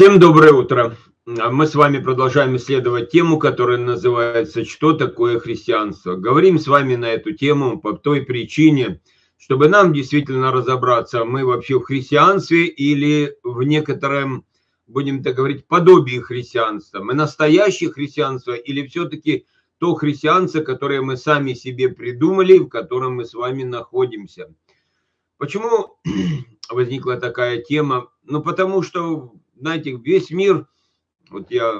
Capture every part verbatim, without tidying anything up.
Всем доброе утро. Мы с вами продолжаем исследовать тему, которая называется «Что такое христианство?». Говорим с вами на эту тему по той причине, чтобы нам действительно разобраться, мы вообще в христианстве или в некотором, будем так говорить, подобии христианства. Мы настоящее христианство или все-таки то христианство, которое мы сами себе придумали, в котором мы с вами находимся. Почему возникла такая тема? Ну, потому что, знаете, весь мир, вот я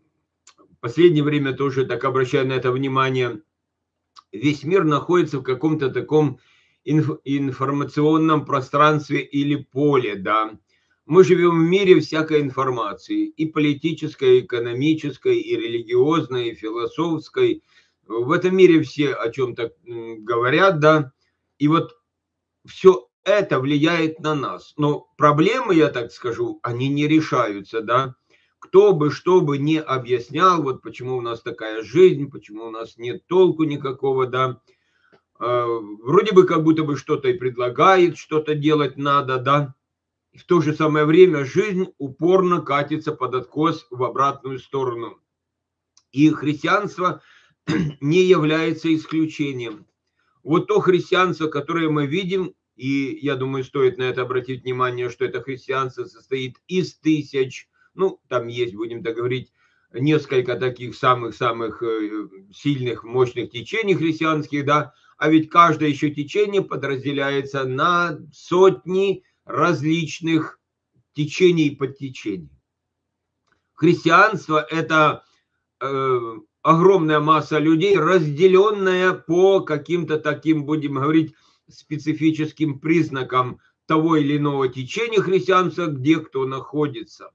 в последнее время тоже так обращаю на это внимание, весь мир находится в каком-то таком инф- информационном пространстве или поле, да. Мы живем в мире всякой информации, и политической, и экономической, и религиозной, и философской. В этом мире все о чем-то м, говорят, да. И вот все это влияет на нас. Но проблемы, я так скажу, они не решаются, да. Кто бы что бы не объяснял, вот почему у нас такая жизнь, почему у нас нет толку никакого, да. Э, Вроде бы как будто бы что-то и предлагает, что-то делать надо, да. И в то же самое время жизнь упорно катится под откос в обратную сторону. И христианство не является исключением. Вот то христианство, которое мы видим, и я думаю, стоит на это обратить внимание, что это христианство состоит из тысяч, ну, там есть, будем так говорить, несколько таких самых-самых э, сильных, мощных течений христианских, да, а ведь каждое еще течение подразделяется на сотни различных течений и подтечений. Христианство – это э, огромная масса людей, разделенная по каким-то таким, будем говорить, специфическим признакам того или иного течения христианства, где кто находится.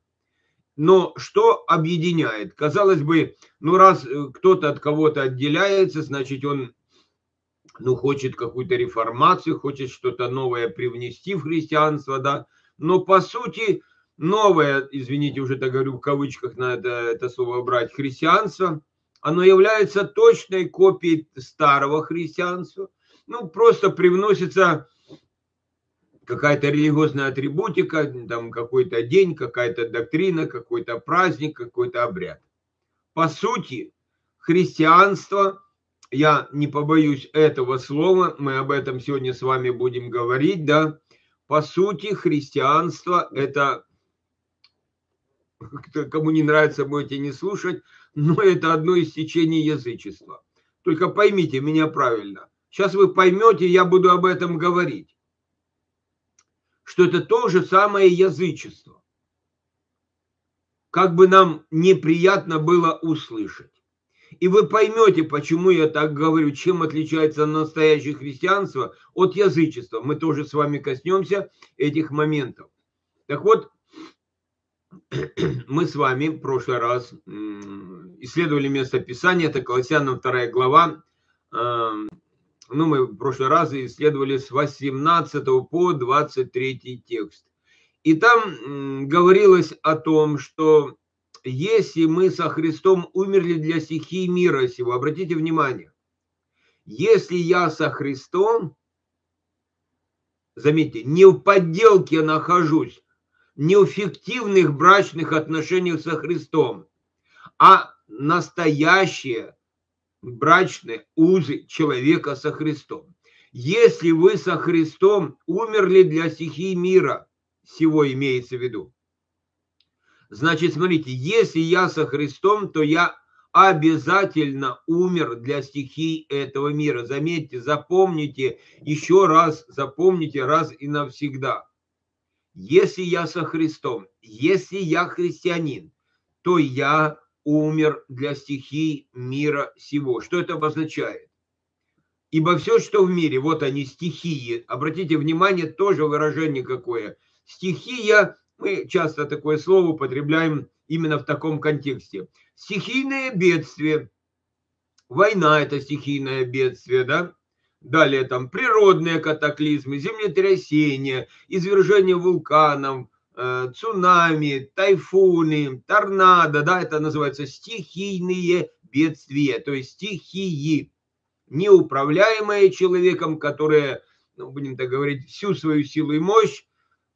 Но что объединяет? Казалось бы, ну раз кто-то от кого-то отделяется, значит он ну, хочет какую-то реформацию, хочет что-то новое привнести в христианство, да. Но по сути новое, извините, уже так говорю в кавычках, надо это слово брать, христианство, оно является точной копией старого христианства. Ну, просто привносится какая-то религиозная атрибутика, там какой-то день, какая-то доктрина, какой-то праздник, какой-то обряд. По сути, христианство, я не побоюсь этого слова, мы об этом сегодня с вами будем говорить, да, по сути, христианство – это, кому не нравится, можете не слушать, но это одно из течений язычества. Только поймите меня правильно. Сейчас вы поймете, я буду об этом говорить, что это то же самое язычество. Как бы нам неприятно было услышать. И вы поймете, почему я так говорю, чем отличается настоящее христианство от язычества. Мы тоже с вами коснемся этих моментов. Так вот, мы с вами в прошлый раз исследовали место Писания, это Колоссянам вторая глава. Ну, мы в прошлый раз исследовали с восемнадцатого по двадцать третий текст. И там говорилось о том, что если мы со Христом умерли для стихии мира сего, обратите внимание, если я со Христом, заметьте, не в подделке нахожусь, не в фиктивных брачных отношениях со Христом, а настоящие брачные узы человека со Христом. Если вы со Христом умерли для стихии мира, сего имеется в виду, значит, смотрите, если я со Христом, то я обязательно умер для стихий этого мира. Заметьте, запомните, еще раз запомните раз и навсегда. Если я со Христом, если я христианин, то я умер для стихий мира сего. Что это обозначает? Ибо все, что в мире, вот они, стихии. Обратите внимание, тоже выражение какое. Стихия, мы часто такое слово употребляем именно в таком контексте. Стихийное бедствие. Война – это стихийное бедствие, да? Далее там природные катаклизмы, землетрясения, извержение вулканов, э, цунами, тайфуны, торнадо, да, это называется стихийные бедствия, то есть стихии, неуправляемые человеком, которые, ну, будем так говорить, всю свою силу и мощь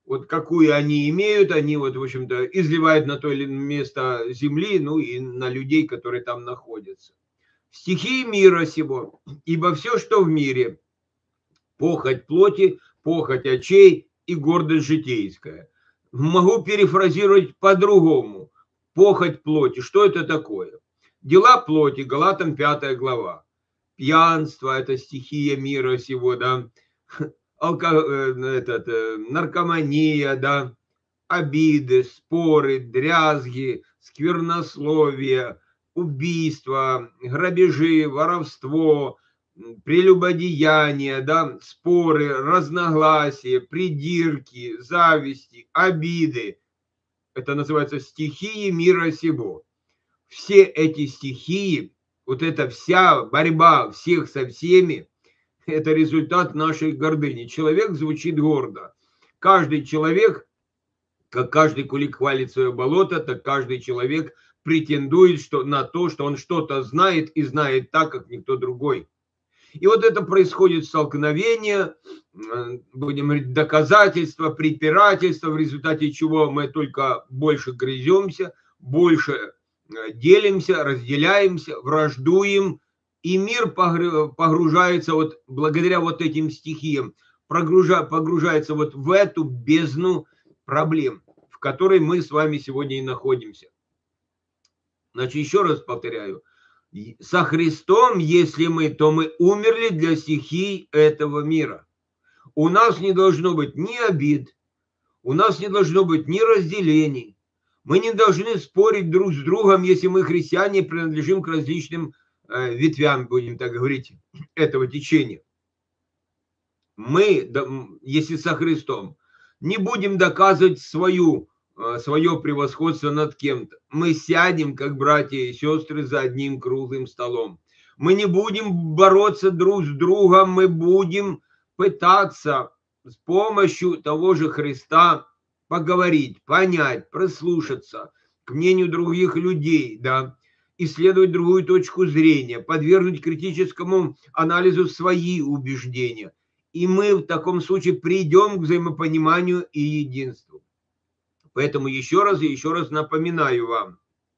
вот какую они имеют, они вот, в общем-то, изливают на то или иное место земли, ну и на людей, которые там находятся. Стихии мира сего, ибо все, что в мире, похоть плоти, похоть очей и гордость житейская. Могу перефразировать по-другому. Похоть плоти. Что это такое? Дела плоти, Галатам пятая глава. Пьянство – это стихия мира сего, да. Алко... этот, наркомания, да. Обиды, споры, дрязги, сквернословие, убийства, грабежи, воровство, прелюбодеяния, да, споры, разногласия, придирки, зависти, обиды. Это называется стихии мира сего. Все эти стихии, вот эта вся борьба всех со всеми, это результат нашей гордыни. Человек звучит гордо. Каждый человек, как каждый кулик хвалит свое болото, так каждый человек претендует что, на то, что он что-то знает и знает так, как никто другой. И вот это происходит столкновение, будем говорить, доказательства, препирательства, в результате чего мы только больше грыземся, больше делимся, разделяемся, враждуем, и мир погружается вот благодаря вот этим стихиям, погружается вот в эту бездну проблем, в которой мы с вами сегодня и находимся. Значит, еще раз повторяю, со Христом, если мы, то мы умерли для стихий этого мира. У нас не должно быть ни обид, у нас не должно быть ни разделений. Мы не должны спорить друг с другом, если мы христиане принадлежим к различным э, ветвям, будем так говорить, этого течения. Мы, если со Христом, не будем доказывать свою, свое превосходство над кем-то. Мы сядем, как братья и сестры, за одним круглым столом. Мы не будем бороться друг с другом, мы будем пытаться с помощью того же Христа поговорить, понять, прослушаться к мнению других людей, да, исследовать другую точку зрения, подвергнуть критическому анализу свои убеждения. И мы в таком случае придем к взаимопониманию и единству. Поэтому еще раз и еще раз напоминаю вам,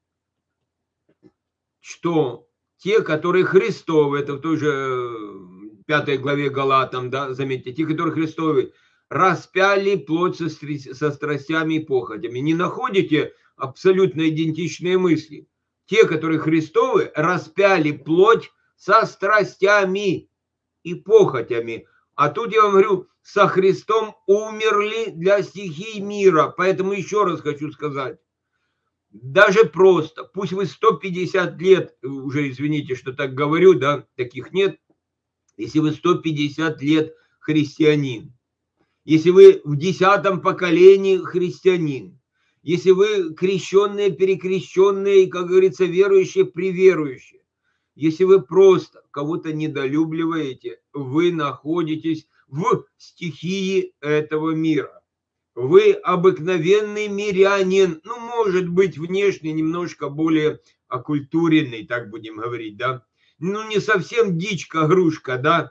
что те, которые Христовы, это в той же пятой главе Галатам, да, заметьте, те, которые Христовы, распяли плоть со, со страстями и похотями. Не находите абсолютно идентичные мысли? Те, которые Христовы, распяли плоть со страстями и похотями. А тут я вам говорю, со Христом умерли для стихий мира. Поэтому еще раз хочу сказать, даже просто, пусть вы сто пятьдесят лет, уже извините, что так говорю, да, таких нет, если вы сто пятьдесят лет христианин, если вы в десятом поколении христианин, если вы крещенные, перекрещенные, как говорится, верующие, преверующие, если вы просто кого-то недолюбливаете, вы находитесь в стихии этого мира. Вы обыкновенный мирянин, ну, может быть, внешне немножко более окультуренный, так будем говорить, да. Ну, не совсем дичка-грушка, да,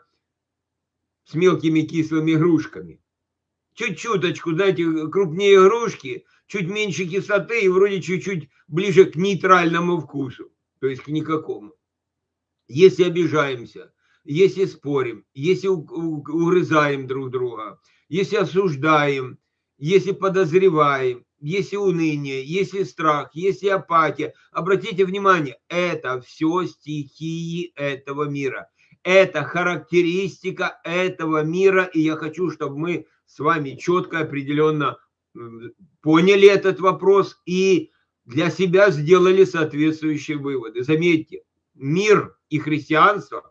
с мелкими кислыми грушками. Чуть-чуточку, знаете, крупнее грушки, чуть меньше кислоты и вроде чуть-чуть ближе к нейтральному вкусу, то есть к никакому. Если обижаемся, если спорим, если угрызаем друг друга, если осуждаем, если подозреваем, если уныние, если страх, если апатия, обратите внимание, это все стихии этого мира. Это характеристика этого мира, и я хочу, чтобы мы с вами четко, определенно поняли этот вопрос и для себя сделали соответствующие выводы. Заметьте, мир и христианство,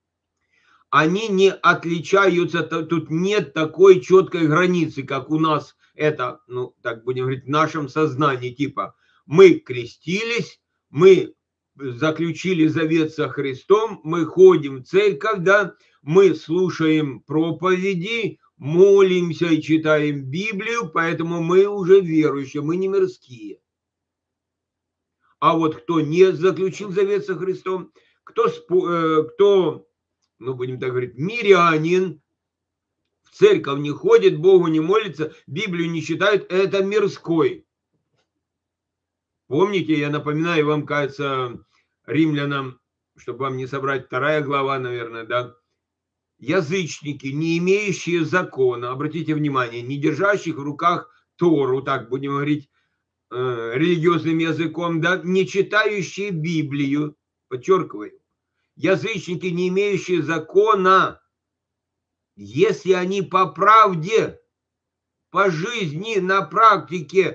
они не отличаются, тут нет такой четкой границы, как у нас это, ну, так будем говорить, в нашем сознании, типа, мы крестились, мы заключили завет со Христом, мы ходим в церковь, да, мы слушаем проповеди, молимся и читаем Библию, поэтому мы уже верующие, мы не мирские. А вот кто не заключил завет со Христом, кто, кто, ну, будем так говорить, мирянин, в церковь не ходит, Богу не молится, Библию не читают, это мирской. Помните, я напоминаю вам, кажется, римлянам, чтобы вам не собрать, вторая глава, наверное, да? Язычники, не имеющие закона, обратите внимание, не держащих в руках Тору, так будем говорить, э, религиозным языком, да, не читающие Библию, подчеркиваю, язычники, не имеющие закона, если они по правде, по жизни, на практике,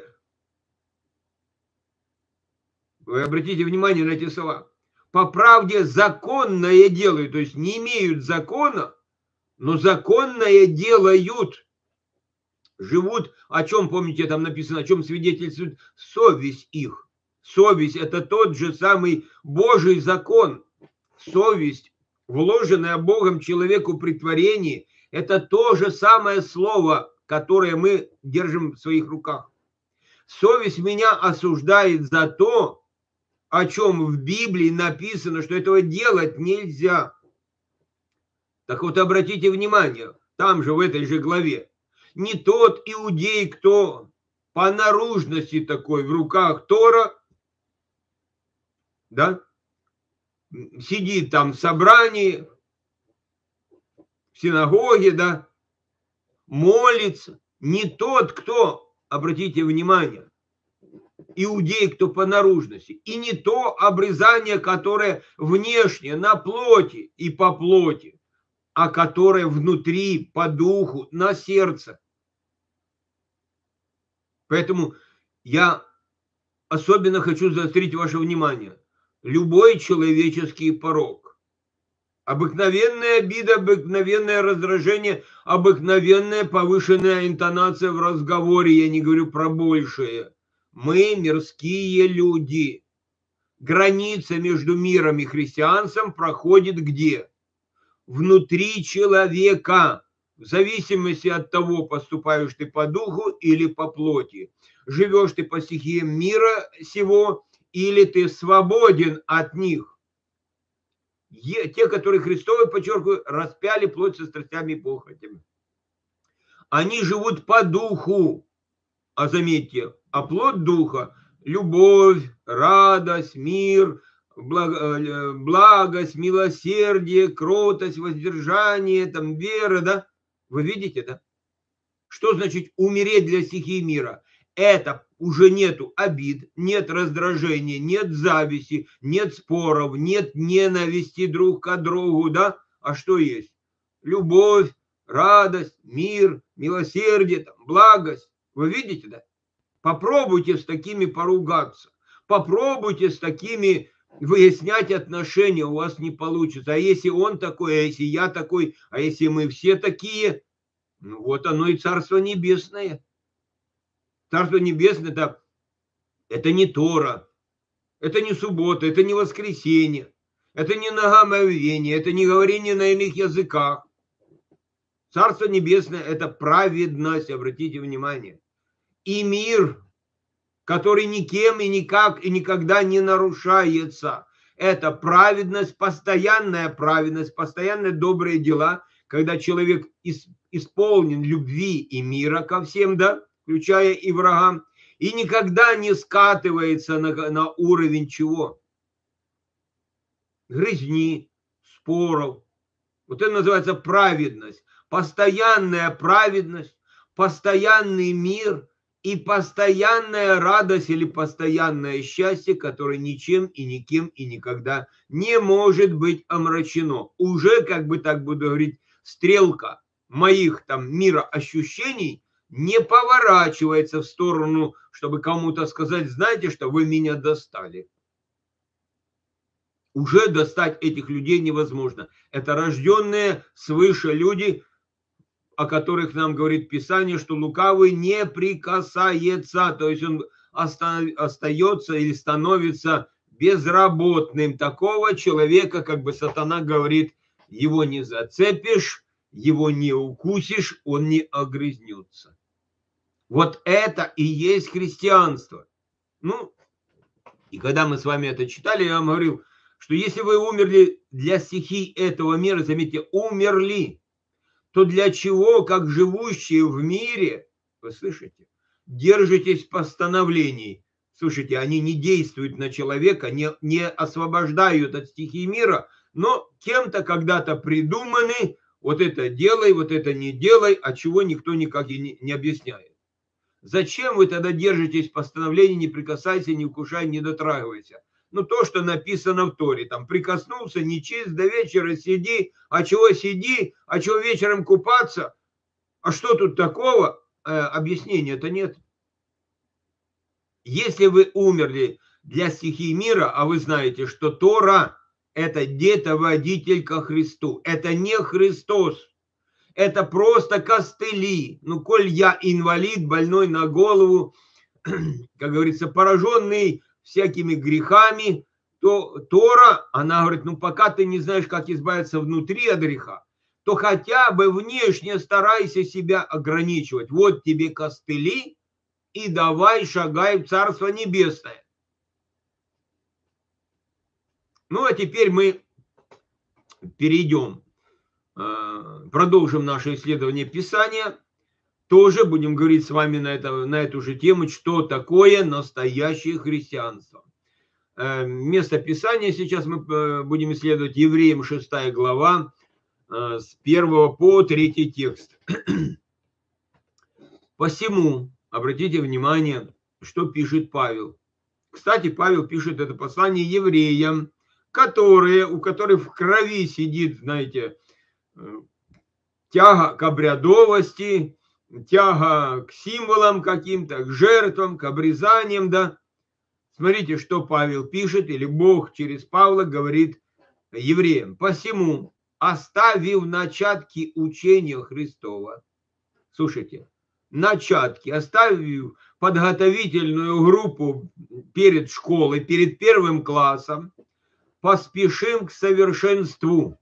вы обратите внимание на эти слова, по правде законное делают, то есть не имеют закона, но законное делают, живут, о чем, помните, там написано, о чем свидетельствует совесть их. Совесть – это тот же самый Божий закон. Совесть, вложенная Богом человеку при творении, это то же самое слово, которое мы держим в своих руках. Совесть меня осуждает за то, о чем в Библии написано, что этого делать нельзя. Так вот, обратите внимание, там же, в этой же главе, не тот иудей, кто по наружности такой в руках Тора, да, сидит там в собрании, в синагоге, да, молится, не тот, кто, обратите внимание, иудей, кто по наружности, и не то обрезание, которое внешне, на плоти и по плоти, а которое внутри, по духу, на сердце. Поэтому я особенно хочу заострить ваше внимание. Любой человеческий порок, обыкновенная обида, обыкновенное раздражение, обыкновенная повышенная интонация в разговоре, я не говорю про большее. Мы мирские люди. Граница между миром и христианством проходит где? Внутри человека. В зависимости от того, поступаешь ты по духу или по плоти. Живешь ты по стихиям мира сего, или ты свободен от них. Те, которые Христовы, подчеркиваю, распяли плоть со страстями и похотями. Они живут по духу. А заметьте, а плод духа – любовь, радость, мир, благость, милосердие, кротость, воздержание, там, вера, да? Вы видите, да? Что значит умереть для стихии мира? Это уже нету обид, нет раздражения, нет зависти, нет споров, нет ненависти друг к другу, да? А что есть? Любовь, радость, мир, милосердие, там, благость. Вы видите, да? Попробуйте с такими поругаться. Попробуйте с такими выяснять отношения, у вас не получится. А если он такой, а если я такой, а если мы все такие, ну вот оно и Царство Небесное. Царство Небесное это, это не Тора, это не суббота, это не воскресенье, это не нагомовение, это не говорение на иных языках. Царство Небесное это праведность, обратите внимание. И мир, который никем и никак и никогда не нарушается. Это праведность, постоянная праведность, постоянные добрые дела, когда человек исполнен любви и мира ко всем, да, включая и врагам, и никогда не скатывается на, на уровень чего? Грызни, споров. Вот это называется праведность. Постоянная праведность, постоянный мир и постоянная радость или постоянное счастье, которое ничем и никем и никогда не может быть омрачено. Уже, как бы так буду говорить, стрелка моих там мироощущений не поворачивается в сторону, чтобы кому-то сказать, знаете, что вы меня достали. Уже достать этих людей невозможно. Это рожденные свыше люди, о которых нам говорит Писание, что лукавый не прикасается, то есть он остается или становится безработным. Такого человека, как бы сатана говорит, его не зацепишь, его не укусишь, он не огрызнется. Вот это и есть христианство. Ну, и когда мы с вами это читали, я вам говорил, что если вы умерли для стихий этого мира, заметьте, умерли, то для чего, как живущие в мире, вы слышите, держитесь постановлений? Слушайте, они не действуют на человека, не, не освобождают от стихии мира, но кем-то когда-то придуманы, вот это делай, вот это не делай, а чего никто никак и не, не объясняет. Зачем вы тогда держитесь постановлений, не прикасайся, не вкушай, не дотрагивайся? Ну, то, что написано в Торе, там, прикоснулся, не чист, до вечера сиди, а чего сиди, а чего вечером купаться? А что тут такого? Э, объяснения-то нет. Если вы умерли для стихии мира, а вы знаете, что Тора – это детоводитель ко Христу, это не Христос, это просто костыли. Ну, коль я инвалид, больной на голову, как говорится, пораженный всякими грехами, то Тора, она говорит, ну, пока ты не знаешь, как избавиться внутри от греха, то хотя бы внешне старайся себя ограничивать. Вот тебе костыли, и давай шагай в Царство Небесное. Ну, а теперь мы перейдем, продолжим наше исследование Писания. Тоже будем говорить с вами на, это, на эту же тему, что такое настоящее христианство. Место Писания сейчас мы будем исследовать Евреям шестая глава, с первого по третий текст. Посему, обратите внимание, что пишет Павел. Кстати, Павел пишет это послание евреям, которые, у которых в крови сидит, знаете, тяга к обрядовости, тяга к символам каким-то, к жертвам, к обрезаниям, да. Смотрите, что Павел пишет, или Бог через Павла говорит евреям. Посему, оставив начатки учения Христова, слушайте, начатки, оставив подготовительную группу перед школой, перед первым классом, поспешим к совершенству.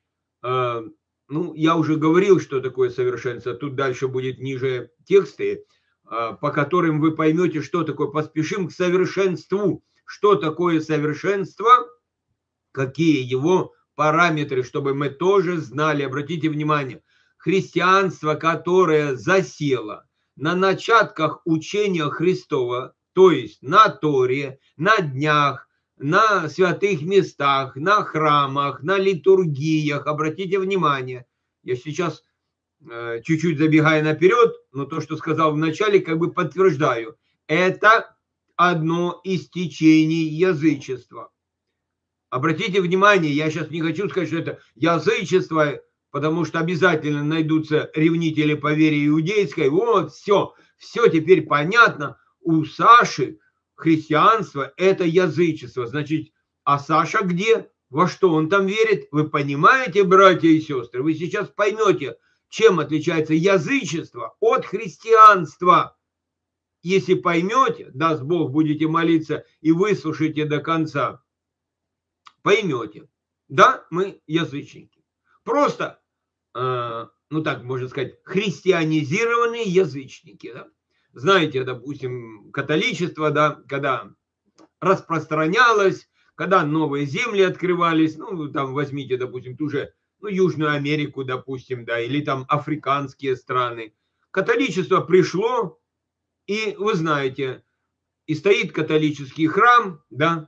Ну, я уже говорил, что такое совершенство. Тут дальше будет ниже тексты, по которым вы поймете, что такое поспешим к совершенству. Что такое совершенство, какие его параметры, чтобы мы тоже знали. Обратите внимание, христианство, которое засело на начатках учения Христова, то есть на Торе, на днях, на святых местах, на храмах, на литургиях. Обратите внимание, я сейчас э, чуть-чуть забегая наперед, но то, что сказал в начале, как бы подтверждаю. Это одно из течений язычества. Обратите внимание, я сейчас не хочу сказать, что это язычество, потому что обязательно найдутся ревнители по вере иудейской. Вот, все, все теперь понятно. У Саши христианство – это язычество. Значит, а Саша где? Во что он там верит? Вы понимаете, братья и сестры? Вы сейчас поймете, чем отличается язычество от христианства. Если поймете, даст Бог, будете молиться и выслушайте до конца, поймете. Да, мы язычники. Просто, э, ну так можно сказать, христианизированные язычники, да? Знаете, допустим, католичество, да, когда распространялось, когда новые земли открывались, ну, там возьмите, допустим, ту же, ну, Южную Америку, допустим, да, или там африканские страны. Католичество пришло, и вы знаете, и стоит католический храм, да,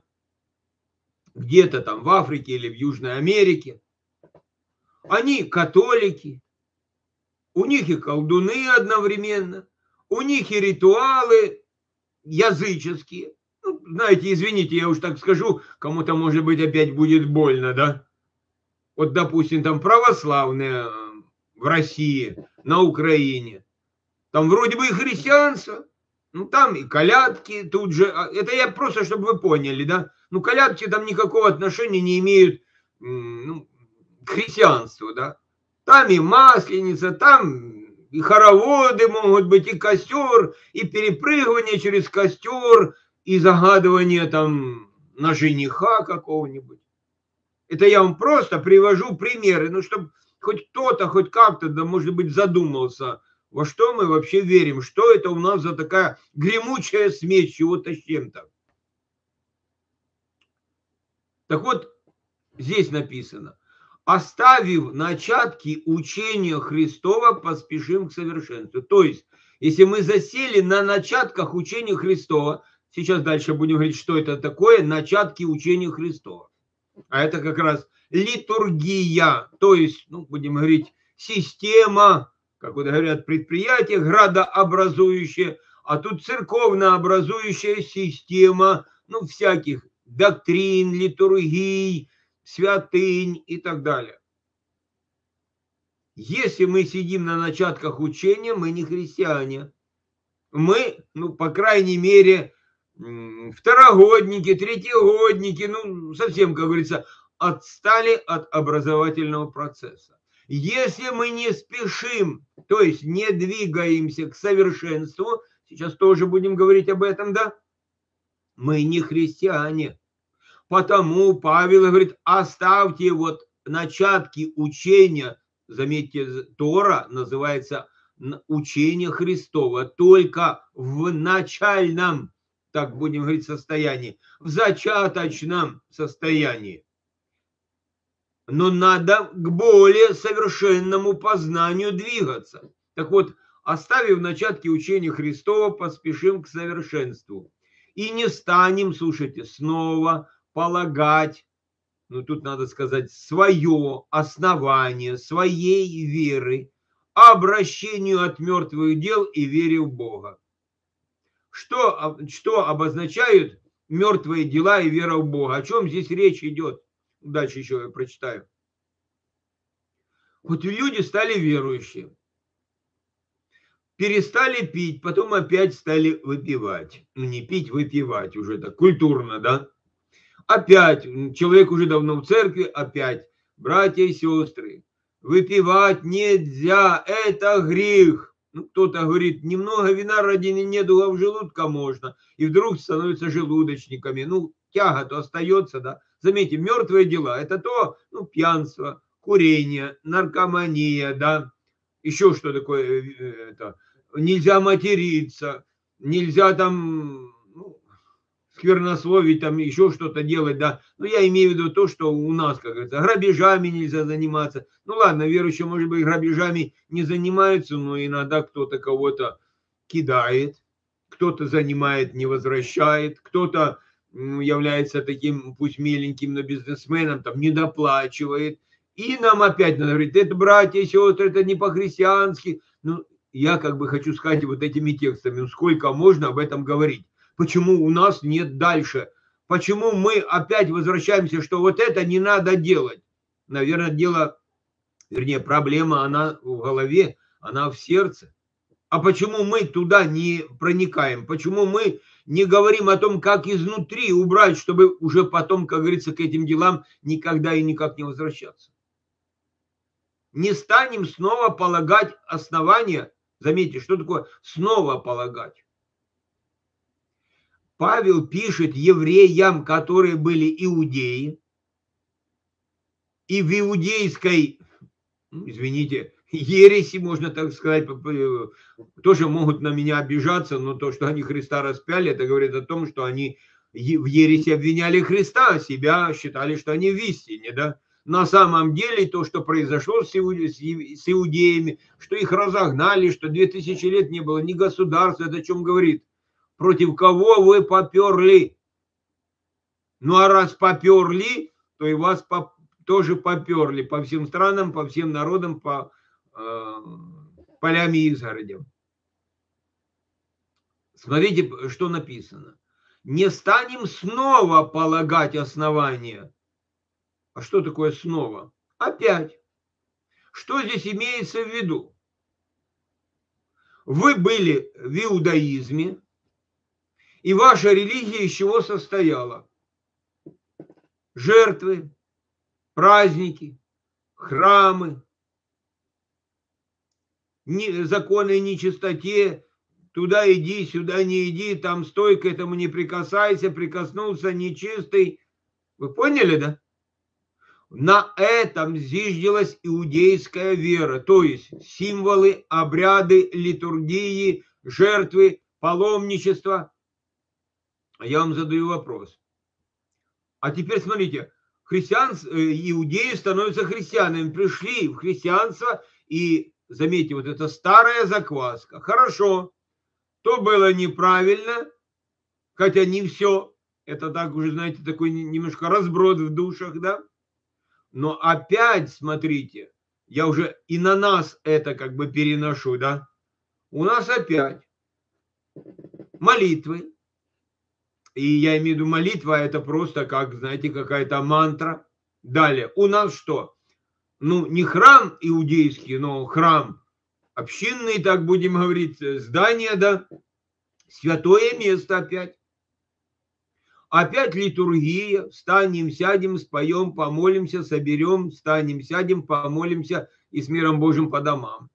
где-то там в Африке или в Южной Америке. Они католики, у них и колдуны одновременно, у них и ритуалы языческие. Ну, знаете, извините, я уж так скажу, кому-то, может быть, опять будет больно, да? Вот, допустим, там православные в России, на Украине. Там вроде бы и христианство, ну, там и колядки тут же. Это я просто, чтобы вы поняли, да? Ну, колядки там никакого отношения не имеют, ну, к христианству, да? Там и масленица, там и хороводы могут быть, и костер, и перепрыгивание через костер, и загадывание там на жениха какого-нибудь. Это я вам просто привожу примеры, ну, чтобы хоть кто-то, хоть как-то, да, может быть, задумался, во что мы вообще верим, что это у нас за такая гремучая смесь чего-то с чем-то. Так вот, здесь написано, оставив начатки учения Христова, поспешим к совершенству. То есть, если мы засели на начатках учения Христова, сейчас дальше будем говорить, что это такое, начатки учения Христова. А это как раз литургия, то есть, ну, будем говорить, система, как вот говорят, предприятие градообразующее, а тут церковнообразующая система, ну, всяких доктрин, литургий, святынь и так далее. Если мы сидим на начатках учения, мы не христиане. Мы, ну, по крайней мере, второгодники, третьегодники, ну, совсем, как говорится, отстали от образовательного процесса. Если мы не спешим, то есть не двигаемся к совершенству, сейчас тоже будем говорить об этом, да, мы не христиане. Потому Павел говорит, оставьте вот начатки учения, заметьте, Тора называется учение Христова, только в начальном, так будем говорить, состоянии, в зачаточном состоянии. Но надо к более совершенному познанию двигаться. Так вот, оставив начатки учения Христова, поспешим к совершенству. И не станем, слушайте, снова полагать, ну тут надо сказать, свое основание, своей веры, обращению от мертвых дел и вере в Бога. Что, что обозначают мертвые дела и вера в Бога? О чем здесь речь идет? Дальше еще я прочитаю. Вот люди стали верующие, перестали пить, потом опять стали выпивать. Ну не пить, выпивать уже так культурно, да? Опять, человек уже давно в церкви, опять, братья и сестры, выпивать нельзя, это грех. Ну, кто-то говорит, немного вина ради недугов желудка можно, и вдруг становятся желудочниками. Ну, тяга-то остается, да. Заметьте, мертвые дела, это то, ну, пьянство, курение, наркомания, да. Еще что такое, это, нельзя материться, нельзя там... сквернословить, там еще что-то делать, да. Но я имею в виду то, что у нас, как говорится, грабежами нельзя заниматься. Ну ладно, верующие, может быть, грабежами не занимаются, но иногда кто-то кого-то кидает, кто-то занимает, не возвращает, кто-то является таким, пусть меленьким, но бизнесменом, там, недоплачивает. И нам опять надо говорить, это братья и сестры, это не по-христиански. Ну, я как бы хочу сказать вот этими текстами, ну, сколько можно об этом говорить. Почему у нас нет дальше? Почему мы опять возвращаемся, что вот это не надо делать? Наверное, дело, вернее, проблема, она в голове, она в сердце. А почему мы туда не проникаем? Почему мы не говорим о том, как изнутри убрать, чтобы уже потом, как говорится, к этим делам никогда и никак не возвращаться? Не станем снова полагать основания. Заметьте, что такое снова полагать? Павел пишет евреям, которые были иудеи, и в иудейской, извините, ереси, можно так сказать, тоже могут на меня обижаться, но то, что они Христа распяли, это говорит о том, что они в ереси обвиняли Христа, а себя считали, что они в истине, да. На самом деле то, что произошло с иудеями, что их разогнали, что две тысячи лет не было ни государства, это о чем говорит? Против кого вы поперли? Ну, а раз поперли, то и вас по, тоже поперли по всем странам, по всем народам, по э, полям и изгородям. Смотрите, что написано. Не станем снова полагать основания. А что такое снова? Опять. Что здесь имеется в виду? Вы были в иудаизме, и ваша религия из чего состояла? Жертвы, праздники, храмы, законы о нечистоте, туда иди, сюда не иди, там стой, к этому не прикасайся, прикоснулся нечистый. Вы поняли, да? На этом зиждилась иудейская вера, то есть символы, обряды, литургии, жертвы, паломничество. Я вам задаю вопрос. А теперь смотрите, христиан, иудеи становятся христианами, пришли в христианство, и, заметьте, вот это старая закваска. Хорошо, то было неправильно, хотя не все, это так уже, знаете, такой немножко разброд в душах, да, но опять, смотрите, я уже и на нас это как бы переношу, да, у нас опять молитвы, и я имею в виду молитва, это просто как, знаете, какая-то мантра. Далее, у нас что? Ну, не храм иудейский, но храм общинный, так будем говорить, здание, да, святое место опять. Опять литургия, встанем, сядем, споем, помолимся, соберем, встанем, сядем, помолимся и с миром Божьим по домам.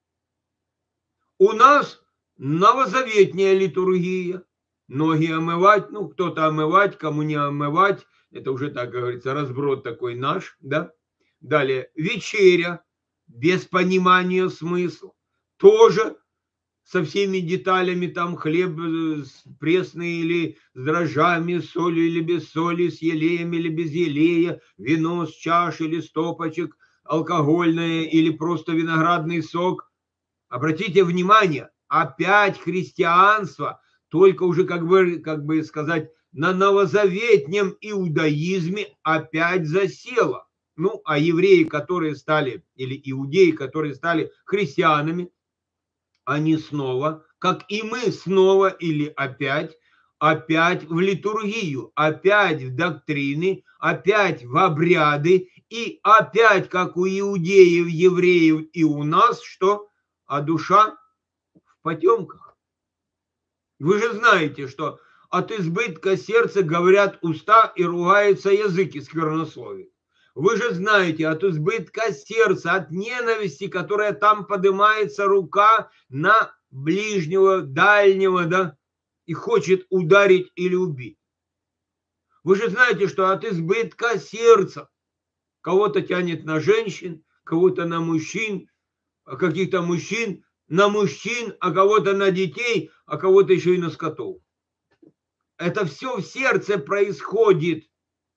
У нас новозаветняя литургия. Ноги омывать, ну, кто-то омывать, кому не омывать. Это уже, так говорится, разброд такой наш, да. Далее, вечеря, без понимания смысла. Тоже со всеми деталями, там хлеб пресный или с дрожжами, с солью или без соли, с елеем или без елея, вино с чаш или стопочек, алкогольное или просто виноградный сок. Обратите внимание, опять христианство, только уже, как бы, как бы сказать, на новозаветнем иудаизме опять засело. Ну, а евреи, которые стали, или иудеи, которые стали христианами, они снова, как и мы снова или опять, опять в литургию, опять в доктрины, опять в обряды, и опять, как у иудеев, евреев и у нас, что? А душа в потемках. Вы же знаете, что от избытка сердца говорят уста и ругаются языки, сквернословие. Вы же знаете, от избытка сердца, от ненависти, которая там поднимается рука на ближнего, дальнего, да, и хочет ударить или убить. Вы же знаете, что от избытка сердца кого-то тянет на женщин, кого-то на мужчин, каких-то мужчин, на мужчин, а кого-то на детей, а кого-то еще и на скотов. Это все в сердце происходит.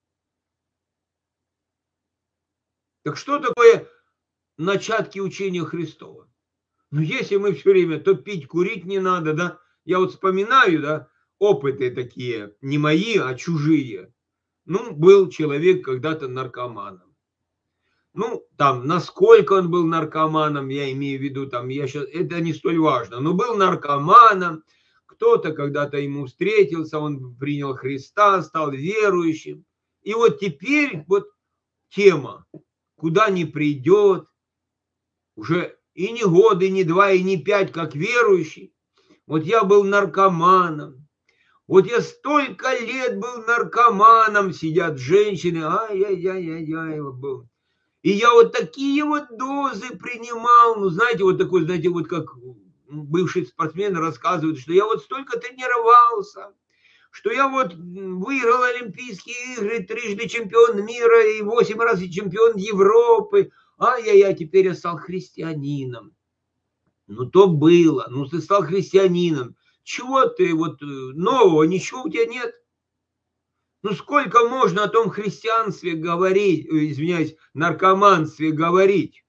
Так что такое начатки учения Христова? Ну, если мы все время, то пить, курить не надо, да? Я вот вспоминаю, да, опыты такие, не мои, а чужие. Ну, был человек когда-то наркоманом. Ну, там, насколько он был наркоманом, я имею в виду, там, я сейчас, это не столь важно, но был наркоманом, кто-то когда-то ему встретился, он принял Христа, стал верующим. И вот теперь вот тема, куда ни придет, уже и не годы, и не два, и не пять, как верующий. Вот я был наркоманом, вот я столько лет был наркоманом, сидят женщины, ай-яй-яй-яй-яй, был. И я вот такие вот дозы принимал, ну, знаете, вот такой, знаете, вот как бывший спортсмен рассказывает, что я вот столько тренировался, что я вот выиграл Олимпийские игры, трижды чемпион мира и восемь раз чемпион Европы. Ай-яй-яй, теперь я стал христианином. Ну, то было, ну, ты стал христианином. Чего ты вот нового, ничего у тебя нет? Ну, сколько можно о том христианстве говорить, извиняюсь, наркоманстве говорить?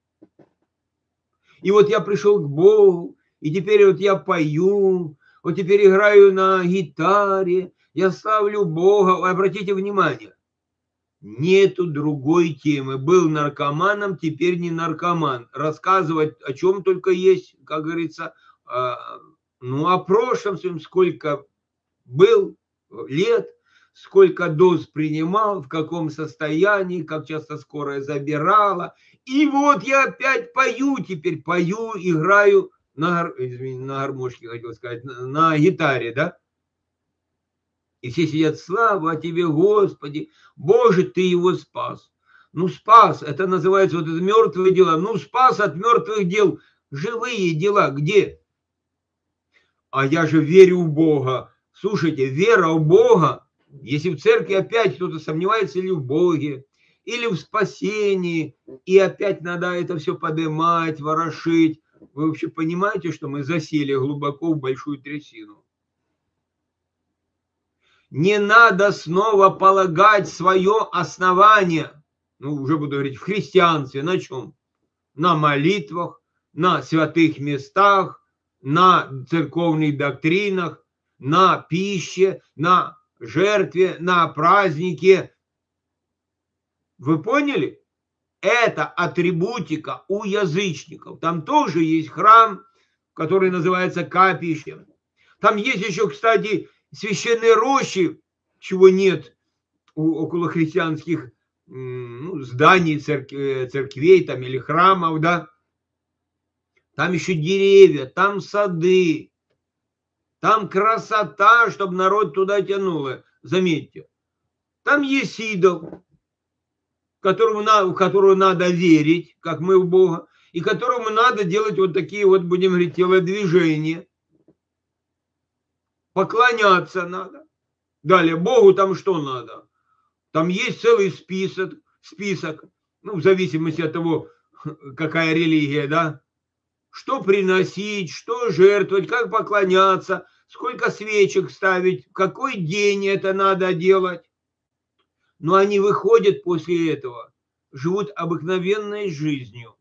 И вот я пришел к Богу, и теперь вот я пою, вот теперь играю на гитаре, я славлю Бога. Обратите внимание, нету другой темы. Был наркоманом, теперь не наркоман. Рассказывать о чем только есть, как говорится, ну, о прошлом своем, сколько был лет, сколько доз принимал, в каком состоянии, как часто скорая забирала. И вот я опять пою, теперь пою, играю на, извините, на гармошке, хотел сказать, на, на гитаре, да? И все сидят, слава тебе, Господи, Боже, ты его спас. Ну, спас, это называется вот это мертвые дела. Ну, спас от мертвых дел. Живые дела где? А я же верю в Бога. Слушайте, вера в Бога, если в церкви опять кто-то сомневается или в Боге, или в спасении, и опять надо это все поднимать, ворошить, вы вообще понимаете, что мы засели глубоко в большую трясину? Не надо снова полагать свое основание, ну, уже буду говорить, в христианстве, на чем? На молитвах, на святых местах, на церковных доктринах, на пище, на жертве, на празднике. Вы поняли? Это атрибутика у язычников. Там тоже есть храм, который называется капищем. Там есть еще, кстати, священные рощи, чего нет у околохристианских ну, зданий, церквей там, или храмов, да. Там еще деревья, там сады, там красота, чтобы народ туда тянуло. Заметьте, там есть идол, которому, в которого надо верить, как мы в Бога, и которому надо делать вот такие вот, будем говорить, телодвижения. Поклоняться надо. Далее, Богу там что надо? Там есть целый список, список, ну, в зависимости от того, какая религия, да, что приносить, что жертвовать, как поклоняться, сколько свечек ставить, в какой день это надо делать. Но они выходят после этого, живут обыкновенной жизнью.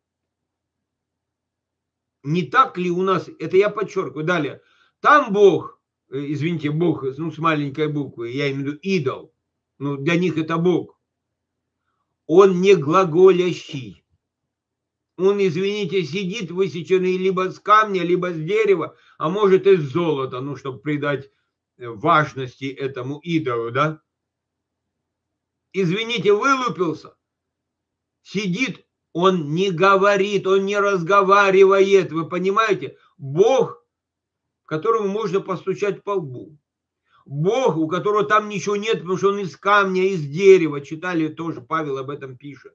Не так ли у нас, это я подчеркиваю, далее, там Бог, извините, Бог, ну, с маленькой буквы, я имею в виду идол, ну, для них это Бог, он не глаголящий. Он, извините, сидит высеченный либо с камня, либо с дерева, а может и с золота, ну, чтобы придать важности этому идолу, да. Извините, вылупился, сидит, он не говорит, он не разговаривает, вы понимаете? Бог, которому можно постучать по лбу. Бог, у которого там ничего нет, потому что он из камня, из дерева. Читали тоже, Павел об этом пишет.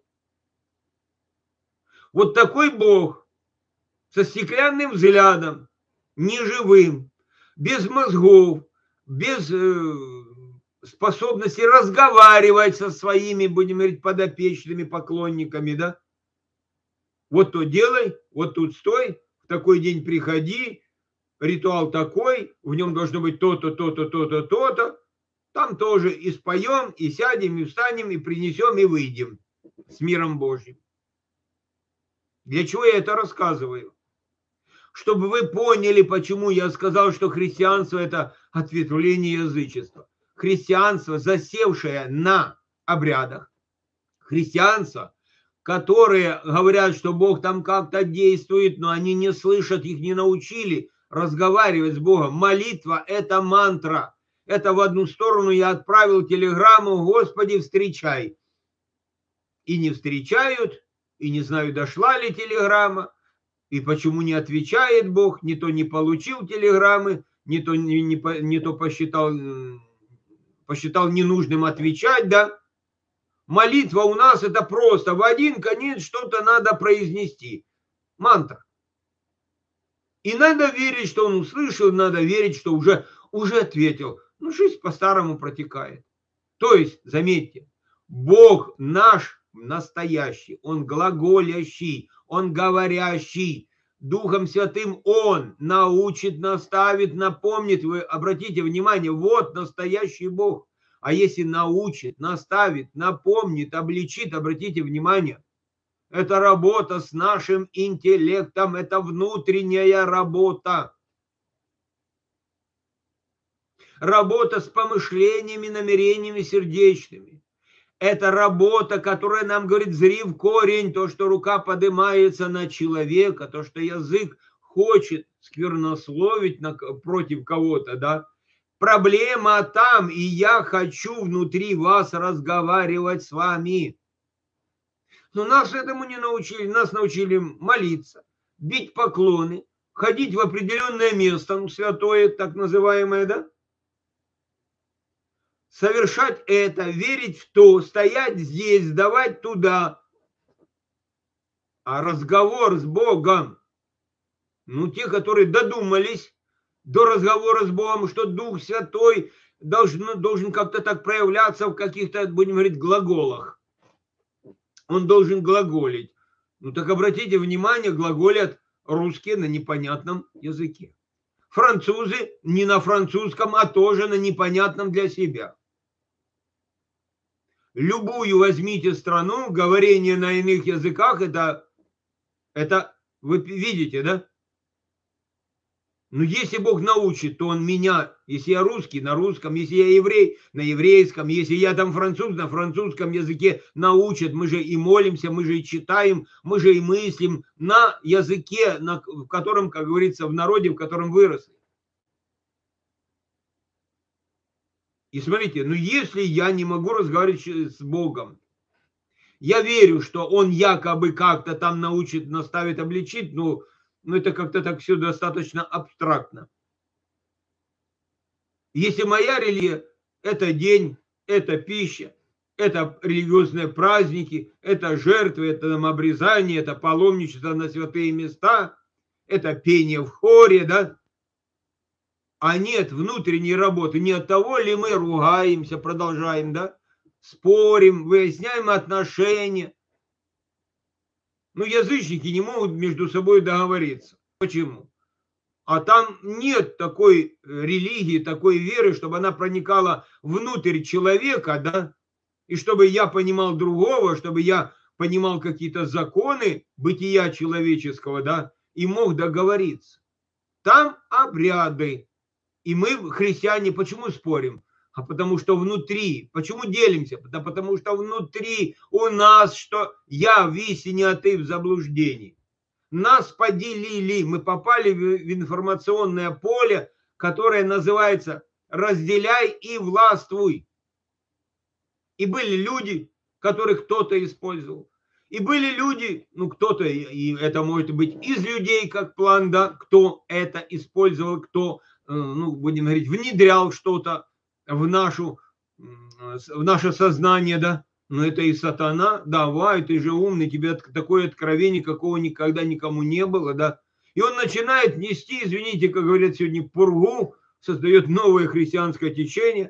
Вот такой Бог со стеклянным взглядом, неживым, без мозгов, без э, способности разговаривать со своими, будем говорить, подопечными поклонниками, да? Вот то делай, вот тут стой, в такой день приходи, ритуал такой, в нем должно быть то-то, то-то, то-то, то-то. Там тоже и споем, и сядем, и встанем, и принесем, и выйдем с миром Божьим. Для чего я это рассказываю? Чтобы вы поняли, почему я сказал, что христианство – это ответвление язычества. Христианство, засевшее на обрядах. Христианство, которые говорят, что Бог там как-то действует, но они не слышат, их не научили разговаривать с Богом. Молитва – это мантра. Это в одну сторону я отправил телеграмму: Господи, встречай. И не встречают, и не знаю, дошла ли телеграмма, и почему не отвечает Бог, не то не получил телеграммы, не то, не, не, не то посчитал, посчитал ненужным отвечать, да. Молитва у нас это просто в один конец что-то надо произнести. Мантра. И надо верить, что он услышал, надо верить, что уже, уже ответил. Ну, жизнь по-старому протекает. То есть, заметьте, Бог наш настоящий, он глаголящий, он говорящий. Духом Святым он научит, наставит, напомнит. Вы обратите внимание, вот настоящий Бог. А если научит, наставит, напомнит, обличит, обратите внимание, это работа с нашим интеллектом, это внутренняя работа. Работа с помышлениями, намерениями сердечными. Это работа, которая нам говорит: зри в корень, то, что рука поднимается на человека, то, что язык хочет сквернословить на, против кого-то, да. Проблема там, и я хочу внутри вас разговаривать с вами. Но нас этому не научили. Нас научили молиться, бить поклоны, ходить в определенное место, ну, святое, так называемое, да? Совершать это, верить в то, стоять здесь, сдавать туда. А разговор с Богом, ну, те, которые додумались до разговора с Богом, что Дух Святой должен, должен как-то так проявляться в каких-то, будем говорить, глаголах. Он должен глаголить. Ну так обратите внимание, глаголят русские на непонятном языке. Французы не на французском, а тоже на непонятном для себя. Любую возьмите страну, говорение на иных языках, это, это вы видите, да? Но если Бог научит, то Он меня, если я русский, на русском, если я еврей, на еврейском, если я там француз, на французском языке научит. Мы же и молимся, мы же и читаем, мы же и мыслим на языке, на, в котором, как говорится, в народе, в котором выросли. И смотрите, ну если я не могу разговаривать с Богом, я верю, что Он якобы как-то там научит, наставит, обличит, но, но это как-то так все достаточно абстрактно. Если моя религия – это день, это пища, это религиозные праздники, это жертвы, это обрезание, это паломничество на святые места, это пение в хоре, да? А нет внутренней работы, не от того ли мы ругаемся, продолжаем, да, спорим, выясняем отношения. Ну, язычники не могут между собой договориться. Почему? А там нет такой религии, такой веры, чтобы она проникала внутрь человека, да, и чтобы я понимал другого, чтобы я понимал какие-то законы бытия человеческого, да, и мог договориться. Там обряды. И мы, христиане, почему спорим? А потому что внутри. Почему делимся? Да потому что внутри у нас, что я в истине, а ты в заблуждении. Нас поделили, мы попали в информационное поле, которое называется «разделяй и властвуй». И были люди, которых кто-то использовал. И были люди, ну кто-то, и это может быть из людей, как план, да, кто это использовал, кто, ну, будем говорить, внедрял что-то в, нашу, в наше сознание, да. Но это и сатана, давай, ты же умный, тебе такое откровение, какого никогда никому не было, да. И он начинает нести, извините, как говорят сегодня, пургу, создает новое христианское течение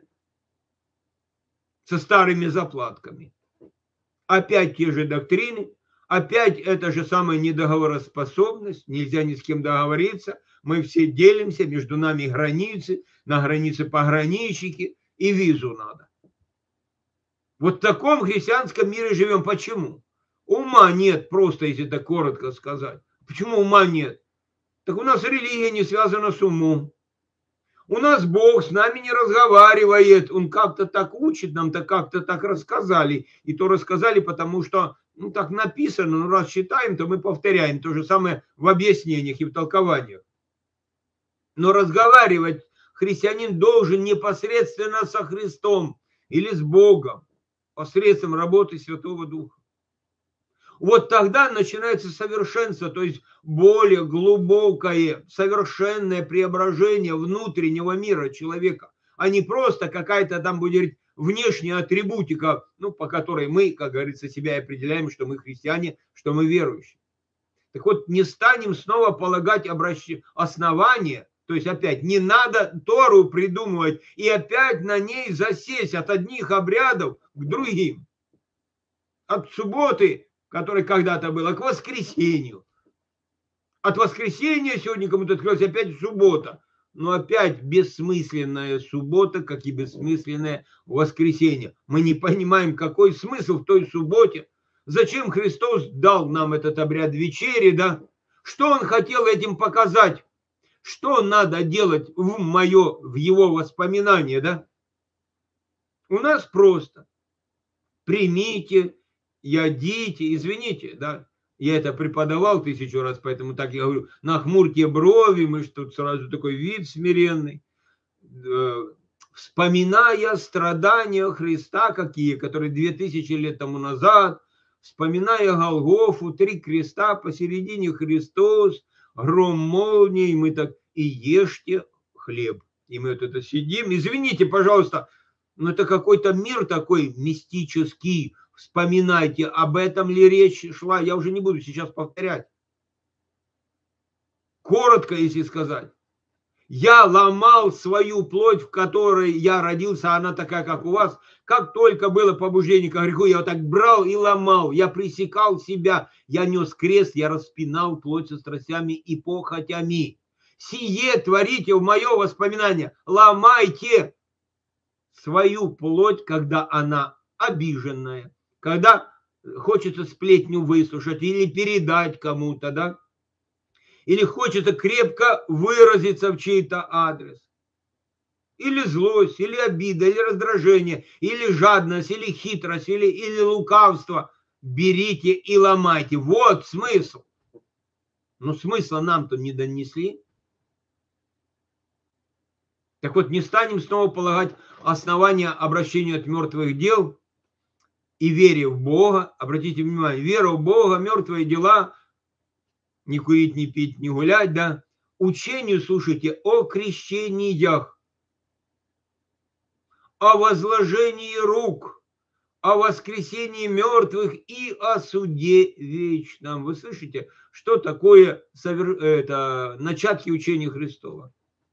со старыми заплатками. Опять те же доктрины, опять эта же самая недоговороспособность, нельзя ни с кем договориться, мы все делимся, между нами границы, на границе пограничники, и визу надо. Вот в таком христианском мире живем. Почему? Ума нет, просто если так коротко сказать. Почему ума нет? Так у нас религия не связана с умом. У нас Бог с нами не разговаривает, Он как-то так учит, нам-то как-то так рассказали. И то рассказали, потому что, ну, так написано, ну, раз читаем, то мы повторяем. То же самое в объяснениях и в толкованиях. Но разговаривать христианин должен непосредственно со Христом или с Богом, посредством работы Святого Духа. Вот тогда начинается совершенство, то есть более глубокое, совершенное преображение внутреннего мира человека, а не просто какая-то там, будет говорить, внешняя атрибутика, ну, по которой мы, как говорится, себя определяем, что мы христиане, что мы верующие. Так вот, не станем снова полагать обращ... основания, то есть опять не надо Тору придумывать и опять на ней засесть от одних обрядов к другим. От субботы, которая когда-то была, к воскресенью. От воскресенья сегодня кому-то открылась опять суббота. Но опять бессмысленная суббота, как и бессмысленное воскресенье. Мы не понимаем, какой смысл в той субботе. Зачем Христос дал нам этот обряд вечери, да? Что Он хотел этим показать? Что надо делать в мое, в Его воспоминание, да? У нас просто. Примите, ядите, извините, да, я это преподавал тысячу раз, поэтому так я говорю, нахмурьте брови, мы что тут сразу такой вид смиренный, вспоминая страдания Христа какие, которые две тысячи лет тому назад, вспоминая Голгофу, три креста, посередине Христос, гром молнии, мы так и ешьте хлеб, и мы вот это сидим, извините, пожалуйста, но это какой-то мир такой мистический. Вспоминайте, об этом ли речь шла. Я уже не буду сейчас повторять. Коротко, если сказать. Я ломал свою плоть, в которой я родился, она такая, как у вас. Как только было побуждение к греху, я вот так брал и ломал. Я пресекал себя. Я нес крест, я распинал плоть со страстями и похотями. Сие творите в мое воспоминание. Ломайте свою плоть, когда она обиженная, когда хочется сплетню выслушать или передать кому-то, да? Или хочется крепко выразиться в чей-то адрес. Или злость, или обида, или раздражение, или жадность, или хитрость, или, или лукавство. Берите и ломайте. Вот смысл. Но смысла нам-то не донесли. Так вот, не станем снова полагать основания обращению от мертвых дел и вере в Бога. Обратите внимание, вера в Бога, мертвые дела, не курить, не пить, не гулять, да. Учению, слушайте, о крещениях, о возложении рук, о воскресении мертвых и о суде вечном. Вы слышите, что такое это, начатки учения Христова?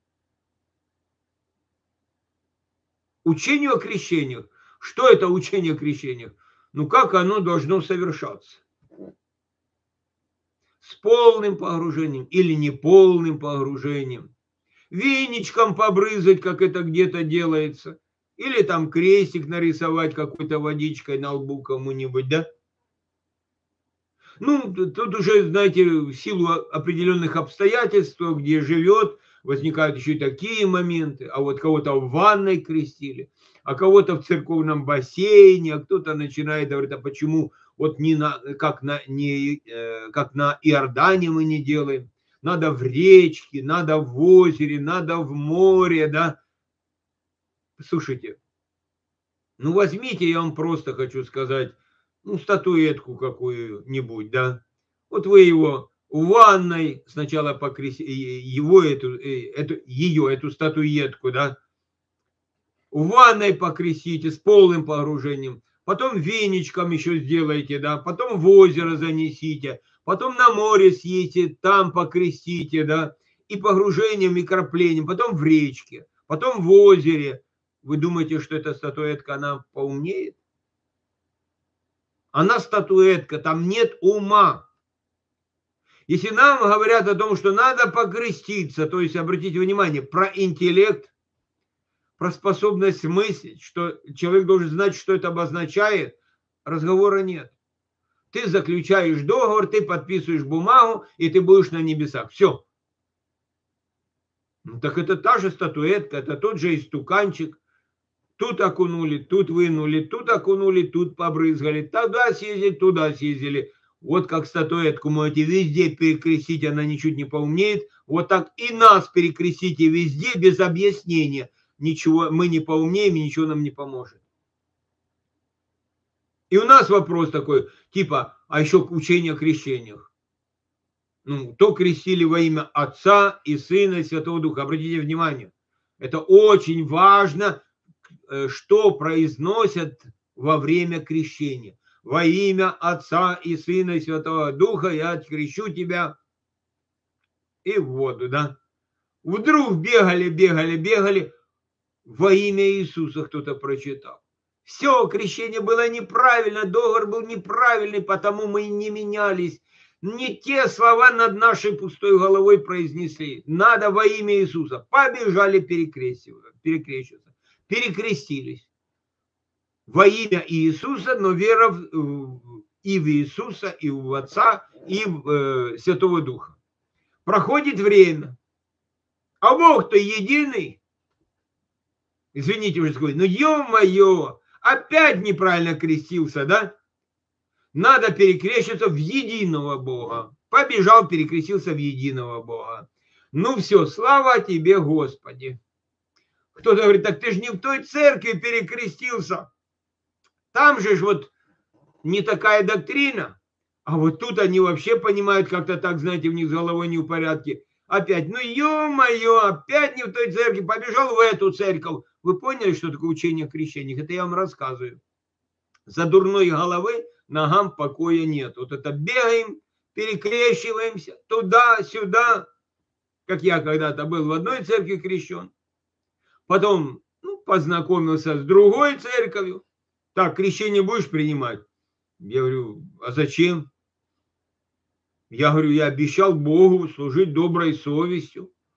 Учению о крещениях. Что это учение о крещениях? Ну, как оно должно совершаться? С полным погружением или неполным погружением. Веничком побрызгать, как это где-то делается. Или там крестик нарисовать какой-то водичкой на лбу кому-нибудь, да? Ну, тут уже, знаете, в силу определенных обстоятельств, где живет, возникают еще и такие моменты. А вот кого-то в ванной крестили, а кого-то в церковном бассейне, а кто-то начинает говорить, а почему вот не на, как, на, не, э, как на Иордане мы не делаем. Надо в речке, надо в озере, надо в море, да. Слушайте, ну возьмите, я вам просто хочу сказать, ну статуэтку какую-нибудь, да. Вот вы его в ванной сначала покрестите, его эту, эту, ее, эту статуэтку, да. В ванной покрестите с полным погружением. Потом веничком еще сделайте, да. Потом в озеро занесите. Потом на море съедете, там покрестите, да. И погружением, и краплением. Потом в речке. Потом в озере. Вы думаете, что эта статуэтка, она поумнеет? Она статуэтка, там нет ума. Если нам говорят о том, что надо покреститься, то есть, обратите внимание, про интеллект, про способность мыслить, что человек должен знать, что это обозначает, разговора нет. Ты заключаешь договор, ты подписываешь бумагу, и ты будешь на небесах. Все. Ну, так это та же статуэтка, это тот же истуканчик. Тут окунули, тут вынули, тут окунули, тут побрызгали, туда съездили, туда съездили. Вот как статуэтку можете везде перекрестить, она ничуть не поумнеет. Вот так и нас перекрестите везде без объяснения. Ничего, мы не поумнеем, и ничего нам не поможет. И у нас вопрос такой, типа, а еще учение о крещениях. Ну, то крестили во имя Отца и Сына и Святого Духа. Обратите внимание, это очень важно, что произносят во время крещения. Во имя Отца и Сына и Святого Духа я крещу тебя и в воду, да. Вдруг бегали, бегали, бегали, во имя Иисуса кто-то прочитал. Все, крещение было неправильно, договор был неправильный, потому мы не менялись. Не те слова над нашей пустой головой произнесли. Надо во имя Иисуса. Побежали перекрещиваться, перекрещиваться. Перекрестились. Во имя Иисуса, но вера в, и в Иисуса, и в Отца, и в э, Святого Духа. Проходит время. А Бог-то единый. Извините, уже сказать, ну ё-моё, опять неправильно крестился, да? Надо перекрещиваться в единого Бога. Побежал, перекрестился в единого Бога. Ну все, слава тебе, Господи. Кто-то говорит, так ты же не в той церкви перекрестился. Там же ж вот не такая доктрина. А вот тут они вообще понимают как-то так, знаете, у них с головой не в порядке. Опять, ну ё-моё, опять не в той церкви, побежал в эту церковь. Вы поняли, что такое учение о крещениях? Это я вам рассказываю. За дурной головы ногам покоя нет. Вот это бегаем, перекрещиваемся туда-сюда. Как я когда-то был в одной церкви крещен. Потом ну, познакомился с другой церковью. Так, крещение будешь принимать? Я говорю, а зачем? Я говорю, я обещал Богу служить доброй совестью.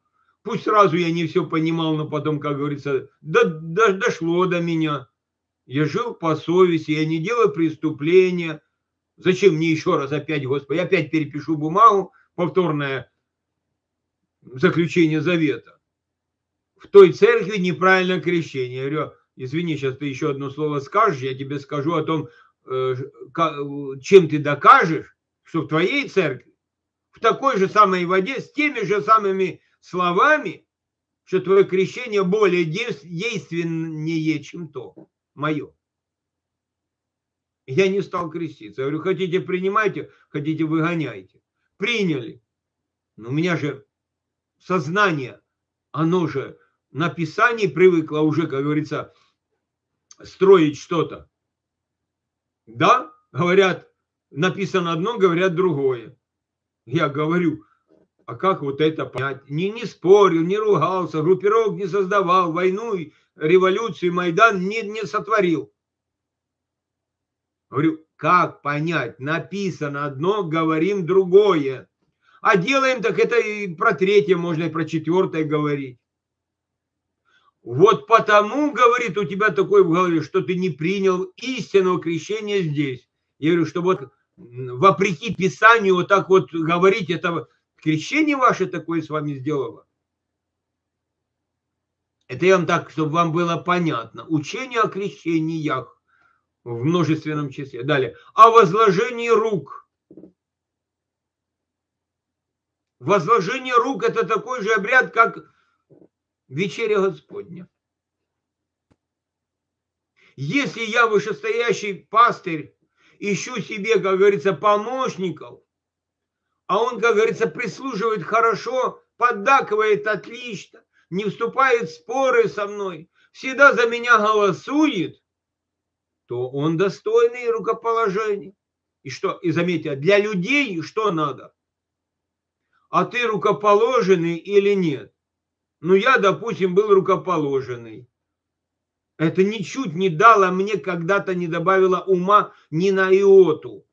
Пусть сразу я не все понимал, но потом, как говорится, до, до, дошло до меня. Я жил по совести, я не делаю преступления. Зачем мне еще раз опять, Господи, я опять перепишу бумагу, повторное заключение завета. В той церкви неправильное крещение. Я говорю, извини, сейчас ты еще одно слово скажешь, я тебе скажу о том, чем ты докажешь, что в твоей церкви, в такой же самой воде, с теми же самыми словами, что твое крещение более действеннее, чем то мое. Я не стал креститься. Я говорю, хотите принимайте, хотите выгоняйте. Приняли. Но у меня же сознание, оно же на Писании привыкло уже, как говорится, строить что-то. Да, говорят, написано одно, говорят другое. Я говорю, а как вот это понять? Не, не спорил, не ругался, группировок не создавал, войну, революцию, Майдан не, не сотворил. Говорю, как понять? Написано одно, говорим другое. А делаем, так это и про третье можно, и про четвертое говорить. Вот потому, говорит, у тебя такое в голове, что ты не принял истинного крещения здесь. Я говорю, что вот вопреки Писанию вот так вот говорить, это крещение ваше такое с вами сделало. Это я вам так, чтобы вам было понятно. Учение о крещениях в множественном числе. Далее. О возложении рук. Возложение рук – это такой же обряд, как вечеря Господня. Если я, вышестоящий пастырь, ищу себе, как говорится, помощников, а он, как говорится, прислуживает хорошо, поддакивает отлично, не вступает в споры со мной, всегда за меня голосует, то он достойный рукоположения. И что, и заметьте, для людей что надо? А ты рукоположенный или нет? Ну, я, допустим, был рукоположенный. Это ничуть не дало мне, когда-то не добавило ума ни на иоту.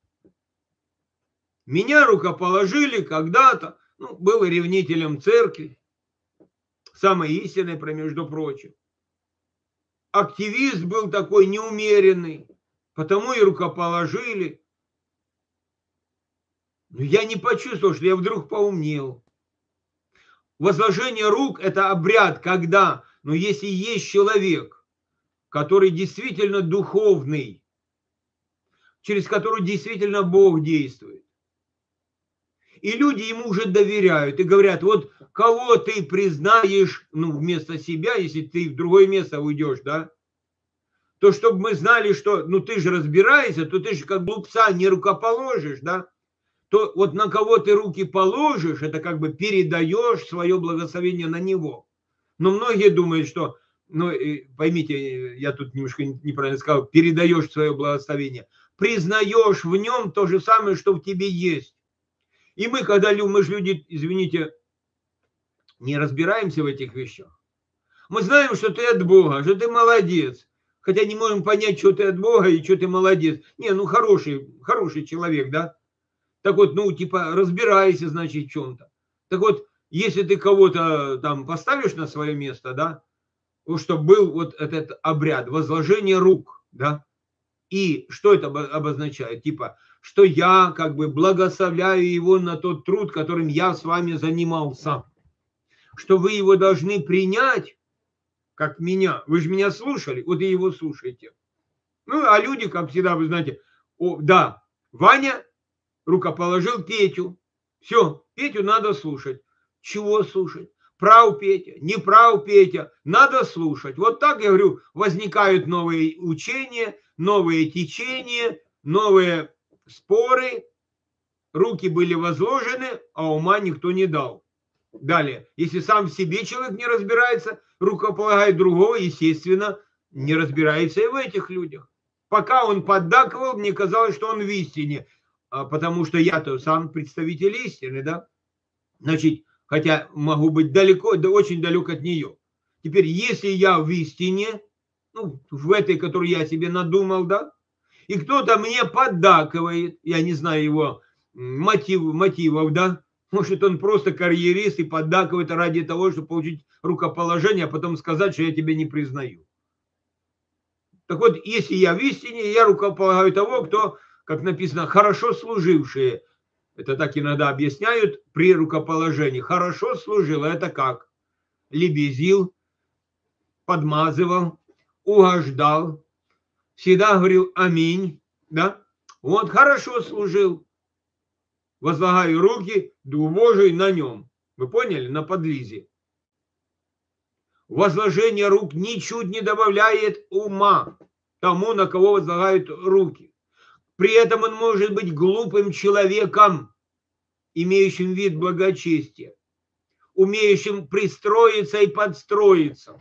Меня рукоположили когда-то, ну, был ревнителем церкви, самой истинной, про между прочим. Активист был такой неумеренный, потому и рукоположили. Но я не почувствовал, что я вдруг поумнел. Возложение рук – это обряд, когда, ну, если есть человек, который действительно духовный, через который действительно Бог действует, и люди ему уже доверяют и говорят, вот кого ты признаешь, ну, вместо себя, если ты в другое место уйдешь, да, то чтобы мы знали, что, ну, ты же разбираешься, то ты же как глупца не рукоположишь, да, то вот на кого ты руки положишь, это как бы передаешь свое благословение на него. Но многие думают, что, ну, поймите, я тут немножко неправильно сказал, передаешь свое благословение, признаешь в нем то же самое, что в тебе есть. И мы, когда мы же люди, извините, не разбираемся в этих вещах. Мы знаем, что ты от Бога, что ты молодец. Хотя не можем понять, что ты от Бога и что ты молодец. Не, ну хороший, хороший человек, да? Так вот, ну, типа, разбирайся, значит, в чем-то. Так вот, если ты кого-то там поставишь на свое место, да, вот, чтобы был вот этот обряд, возложение рук, да, и что это обозначает? Типа, что я как бы благословляю его на тот труд, которым я с вами занимался. Что вы его должны принять, как меня. Вы же меня слушали, вот и его слушайте. Ну, а люди, как всегда, вы знаете, о, да, Ваня рукоположил Петю. Все, Петю надо слушать. Чего слушать? Прав Петя, не прав Петя, надо слушать. Вот так, я говорю, возникают новые учения, новые течения, новые споры. Руки были возложены, а ума никто не дал. Далее, если сам в себе человек не разбирается, рукополагает другого, естественно, не разбирается и в этих людях. Пока он поддакивал, мне казалось, что он в истине, потому что я-то сам представитель истины, да? Значит, хотя могу быть далеко, да очень далек от нее. Теперь, если я в истине, ну, в этой, которую я себе надумал, да, и кто-то мне поддакивает, я не знаю его мотив, мотивов, да, Может, он просто карьерист и поддакивает ради того, чтобы получить рукоположение, а потом сказать, что я тебя не признаю. Так вот, если я в истине, я рукополагаю того, кто, как написано, хорошо служившие. Это так иногда объясняют при рукоположении. Хорошо служил, это как? Лебезил, подмазывал, угождал, всегда говорил аминь, да? Вот хорошо служил. Возлагаю руки, Дух Божий на нем. Вы поняли? На подлизе. Возложение рук ничуть не добавляет ума тому, на кого возлагают руки. При этом он может быть глупым человеком, имеющим вид благочестия, умеющим пристроиться и подстроиться.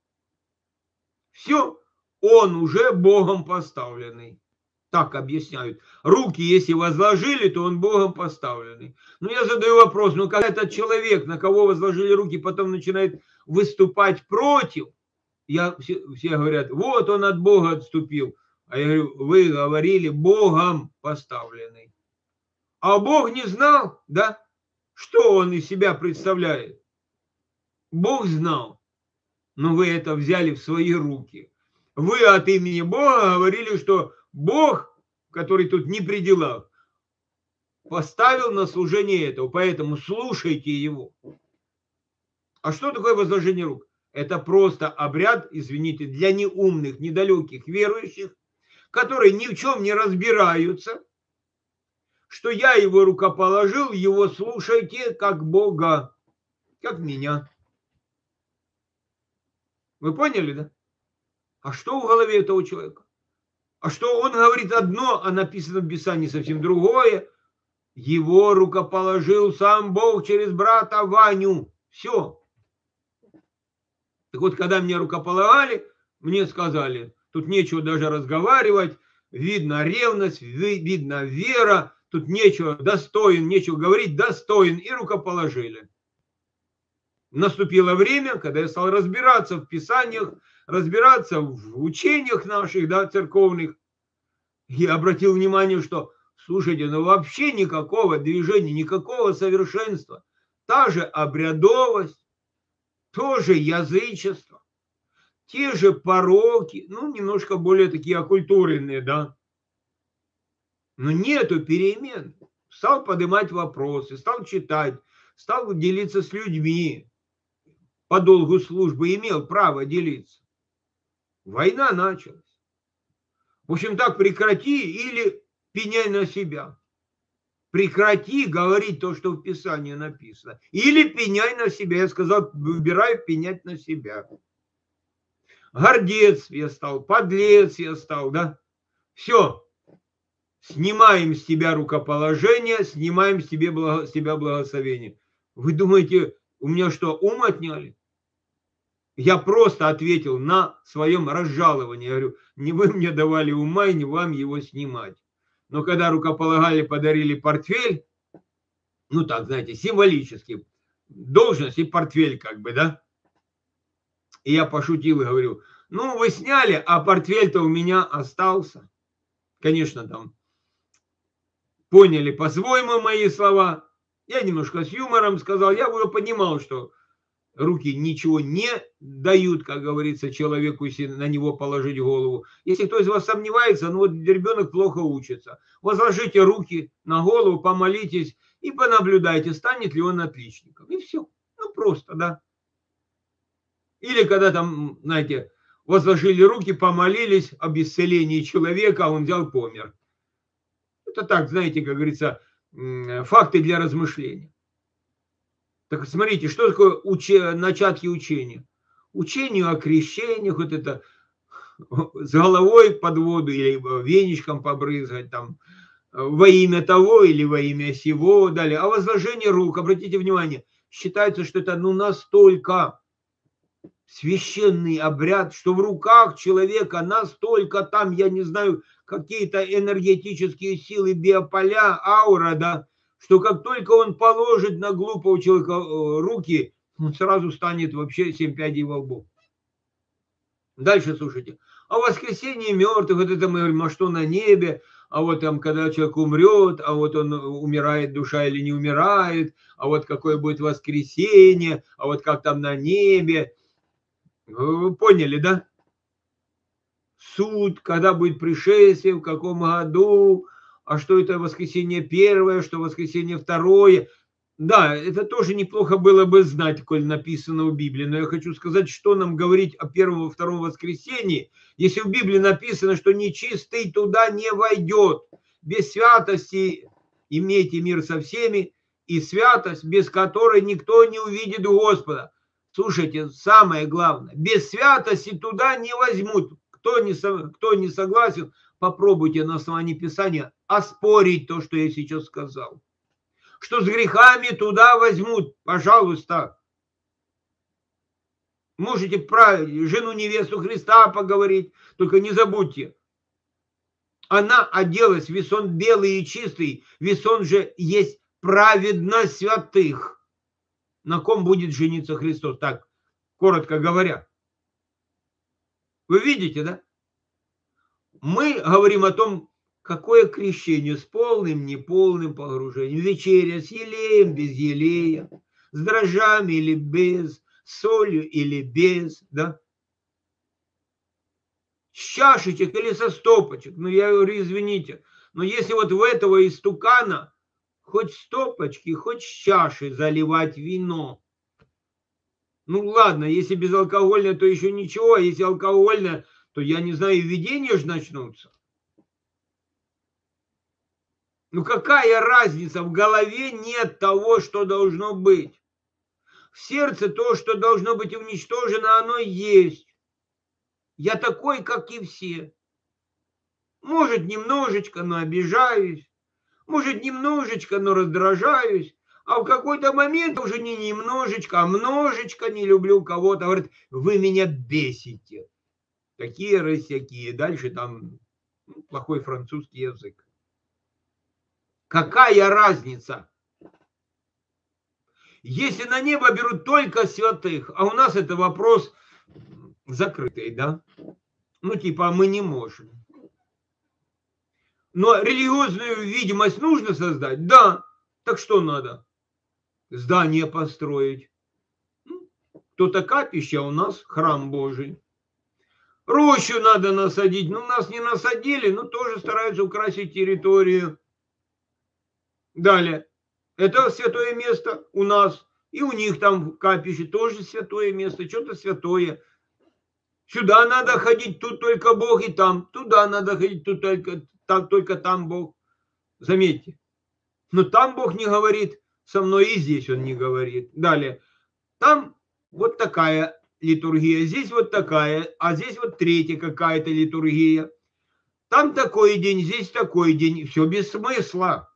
Все, он уже Богом поставленный. Так объясняют. Руки, если возложили, то он Богом поставленный. Но я задаю вопрос, ну как этот человек, на кого возложили руки, потом начинает выступать против, я, все, все говорят, вот он от Бога отступил. А я говорю, вы говорили Богом поставленный. А Бог не знал, да, что он из себя представляет. Бог знал, но вы это взяли в свои руки. Вы от имени Бога говорили, что Бог, который тут не при делах, поставил на служение этого, поэтому слушайте его. А что такое возложение рук? Это просто обряд, извините, для неумных, недалеких верующих, которые ни в чем не разбираются, что я его рукоположил, его слушайте как Бога, как меня. Вы поняли, да? А что в голове этого человека? А что он говорит одно, а написано в Писании совсем другое? Его рукоположил сам Бог через брата Ваню. Все. Так вот, когда меня рукополагали, мне сказали, тут нечего даже разговаривать, видно ревность, видно вера, тут нечего, достоин, нечего говорить, достоин, и рукоположили. Наступило время, когда я стал разбираться в Писаниях, разбираться в учениях наших, да, церковных, и обратил внимание, что, слушайте, ну вообще никакого движения, никакого совершенства. Та же обрядовость, тоже язычество, те же пороки, ну, немножко более такие оккультуренные, да. Но нету перемен. Стал поднимать вопросы, стал читать, стал делиться с людьми. По долгу службы имел право делиться. Война началась. В общем, так прекрати или пеняй на себя. Прекрати говорить то, что в Писании написано. Или пеняй на себя. Я сказал, выбираю пенять на себя. Гордец я стал, подлец я стал, да? Все. Снимаем с тебя рукоположение, снимаем с тебя, благо, с тебя благословение. Вы думаете, у меня что, ум отняли? Я просто ответил на своем разжаловании. Я говорю, не вы мне давали ума, и не вам его снимать. Но когда рукополагали, подарили портфель, ну так, знаете, символически, должность и портфель как бы, да? И я пошутил и говорю, ну вы сняли, а портфель-то у меня остался. Конечно, там поняли по-своему мои слова. Я немножко с юмором сказал, я уже понимал, что руки ничего не дают, как говорится, человеку, если на него положить голову. Если кто из вас сомневается, ну вот ребенок плохо учится. Возложите руки на голову, помолитесь и понаблюдайте, станет ли он отличником. И все. Ну просто, да. Или когда там, знаете, возложили руки, помолились об исцелении человека, а он взял, помер. Это так, знаете, как говорится, факты для размышления. Так смотрите, что такое уче, начатки учения? Учению о крещениях, вот это с головой под воду или веничком побрызгать, там, во имя того или во имя сего, далее. А возложение рук, обратите внимание, считается, что это ну настолько священный обряд, что в руках человека настолько там, я не знаю, какие-то энергетические силы, биополя, аура, да, что как только он положит на глупого человека руки, он сразу станет вообще семь пядей во лбу. Дальше слушайте. О воскресении мертвых, вот это мы говорим, а что на небе, а вот там, когда человек умрет, а вот он умирает душа или не умирает, а вот какое будет воскресенье, а вот как там на небе. Вы поняли, да? Суд, когда будет пришествие, в каком году, а что это воскресенье первое, что воскресенье второе. Да, это тоже неплохо было бы знать, коль написано в Библии. Но я хочу сказать, что нам говорить о первом и втором воскресенье, если в Библии написано, что нечистый туда не войдет. Без святости имейте мир со всеми, и святость, без которой никто не увидит Господа. Слушайте, самое главное, без святости туда не возьмут. Кто не, кто не согласен, попробуйте на основании Писания оспорить то, что я сейчас сказал. Что с грехами туда возьмут, пожалуйста. Можете про жену невесту Христа поговорить, только не забудьте. Она оделась в весон белый и чистый, весон же есть праведность святых. На ком будет жениться Христос? Так, коротко говоря. Вы видите, да? Мы говорим о том, какое крещение с полным, неполным погружением. Вечеря с елеем, без елея, с дрожжами или без, с солью или без, да? С чашечек или со стопочек. Ну, я говорю, извините, но если вот в этого истукана хоть стопочки, хоть с чаши заливать вино. Ну, ладно, если безалкогольное, то еще ничего, а если алкогольное, то, я не знаю, видения же начнутся. Ну какая разница? В голове нет того, что должно быть. В сердце то, что должно быть уничтожено, оно есть. Я такой, как и все. Может, немножечко, но обижаюсь. Может, немножечко, но раздражаюсь. А в какой-то момент уже не немножечко, а множечко не люблю кого-то. Говорит, вы меня бесите. Такие рысяки. Дальше там плохой французский язык. Какая разница? Если на небо берут только святых, а у нас это вопрос закрытый, да? Ну, типа, мы не можем. Но религиозную видимость нужно создать? Да. Так что надо? Здание построить. Кто-то капище, а у нас храм Божий. Рощу надо насадить. Ну, нас не насадили, но тоже стараются украсить территорию. Далее. Это святое место у нас. И у них там капище тоже святое место. Что-то святое. Сюда надо ходить, тут только Бог, и там. Туда надо ходить, тут только там, только там Бог. Заметьте. Но там Бог не говорит со мной, и здесь Он не говорит. Далее. Там вот такая литургия, здесь вот такая, а здесь вот третья какая-то литургия. Там такой день, здесь такой день. Все без смысла.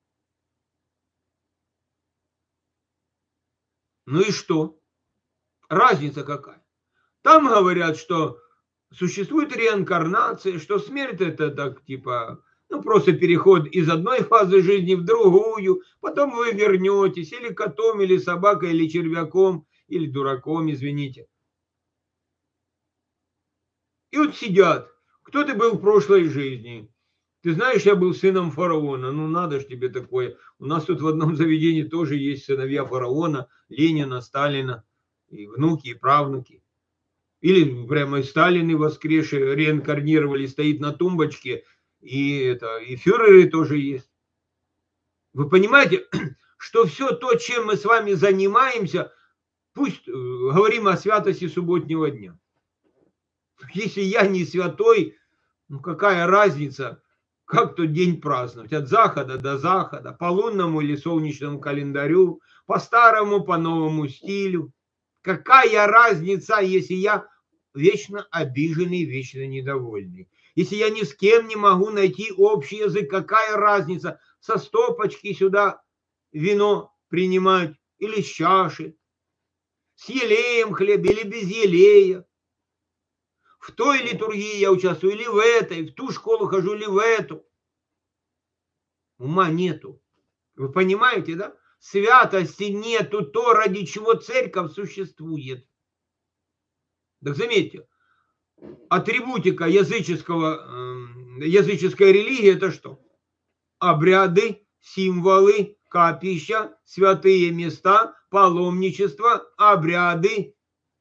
Ну и что? Разница какая? Там говорят, что существует реинкарнация, что смерть это так типа, ну просто переход из одной фазы жизни в другую, потом вы вернетесь или котом, или собакой, или червяком, или дураком, извините. И вот сидят, кто ты был в прошлой жизни? Ты знаешь, я был сыном фараона, ну надо ж тебе такое. У нас тут в одном заведении тоже есть сыновья фараона, Ленина, Сталина, и внуки, и правнуки. Или прямо и Сталины воскресшие, реинкарнировали, стоит на тумбочке, и, это, и фюреры тоже есть. Вы понимаете, что все то, чем мы с вами занимаемся, пусть э, говорим о святости субботнего дня. Если я не святой, ну какая разница, как тот день праздновать? От захода до захода, по лунному или солнечному календарю, по старому, по новому стилю. Какая разница, если я вечно обиженный, вечно недовольный? Если я ни с кем не могу найти общий язык, какая разница, со стопочки сюда вино принимать или с чаши, с елеем хлеб или без елея? В той литургии я участвую или в этой, в ту школу хожу или в эту. Ума нету. Вы понимаете, да? Святости нету, то, ради чего церковь существует. Так заметьте, атрибутика языческого, языческой религии это что? Обряды, символы, капища, святые места, паломничество, обряды,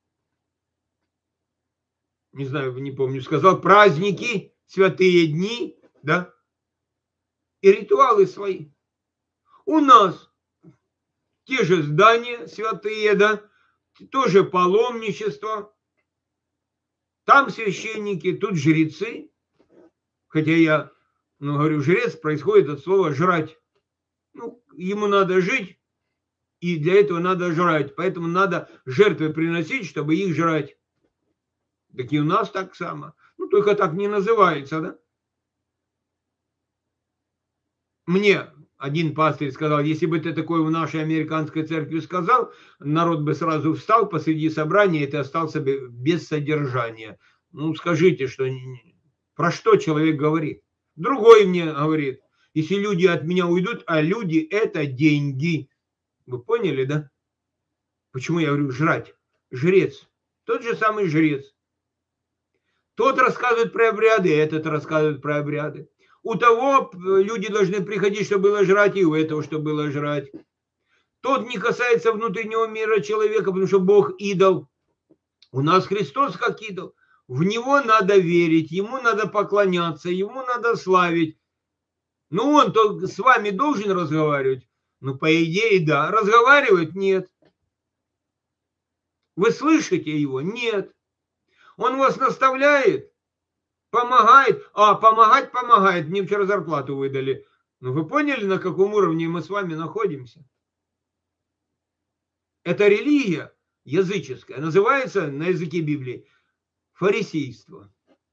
не знаю, не помню, сказал, праздники, святые дни, да, и ритуалы свои. У нас те же здания святые, да, тоже паломничество, там священники, тут жрецы, хотя я, ну, говорю, жрец происходит от слова жрать. Ну, ему надо жить, и для этого надо жрать, поэтому надо жертвы приносить, чтобы их жрать. Так и у нас так само. Ну, только так не называется, да? Мне один пастырь сказал, если бы ты такое в нашей американской церкви сказал, народ бы сразу встал посреди собрания, и ты остался бы без содержания. Ну, скажите, что про что человек говорит? Другой мне говорит, если люди от меня уйдут, а люди это деньги. Вы поняли, да? Почему я говорю жрать? Жрец. Тот же самый жрец. Тот рассказывает про обряды, этот рассказывает про обряды. У того люди должны приходить, чтобы было жрать, и у этого, чтобы было жрать. Тот не касается внутреннего мира человека, потому что Бог идол. У нас Христос как идол. В Него надо верить, Ему надо поклоняться, Ему надо славить. Ну, Он-то с вами должен разговаривать? Ну, по идее, да. Разговаривать? Нет. Вы слышите Его? Нет. Он вас наставляет? Помогает? А, помогать помогает. Мне вчера зарплату выдали. Ну, вы поняли, на каком уровне мы с вами находимся? Это религия языческая. Называется на языке Библии фарисейство.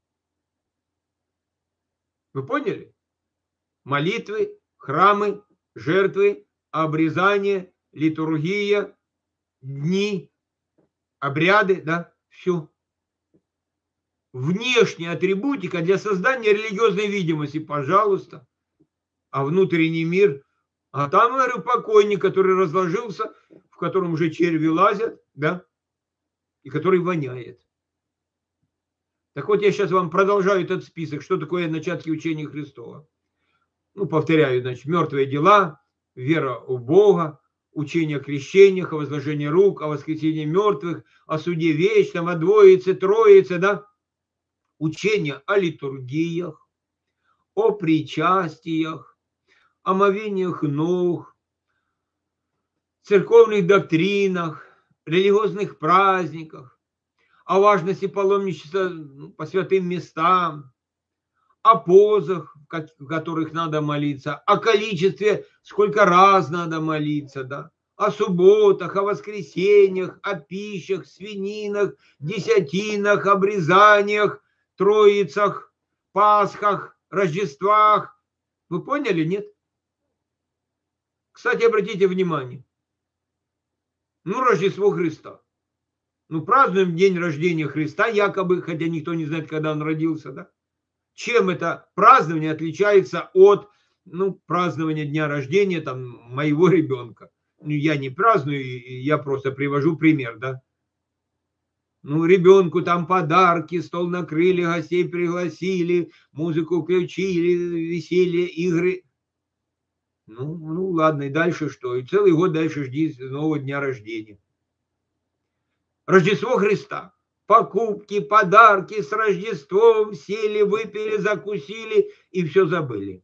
Вы поняли? Молитвы, храмы, жертвы, обрезание, литургия, дни, обряды, да, все. Внешняя атрибутика для создания религиозной видимости, пожалуйста. А внутренний мир, а там, говорю, покойник, который разложился, в котором уже черви лазят, да, и который воняет. Так вот, я сейчас вам продолжаю этот список, что такое начатки учения Христова. Ну, повторяю, значит, мертвые дела, вера в Бога, учение о крещениях, о возложении рук, о воскресении мертвых, о суде вечном, о двоице, троице, да, учение о литургиях, о причастиях, о омовениях ног, церковных доктринах, религиозных праздниках, о важности паломничества по святым местам, о позах, в которых надо молиться, о количестве, сколько раз надо молиться, да, о субботах, о воскресеньях, о пищах, свининах, десятинах, обрезаниях, троицах, пасхах, рождествах. Вы поняли, нет? Кстати, обратите внимание. Ну, Рождество Христа. Ну, празднуем день рождения Христа, якобы, хотя никто не знает, когда он родился, да? Чем это празднование отличается от, ну, празднования дня рождения там моего ребенка? Ну, я не праздную, я просто привожу пример, да? Ну, ребенку там подарки, стол накрыли, гостей пригласили, музыку включили, веселье, игры. Ну, ну ладно, и дальше что? И целый год дальше жди нового дня рождения. Рождество Христа. Покупки, подарки с Рождеством, сели, выпили, закусили и все забыли.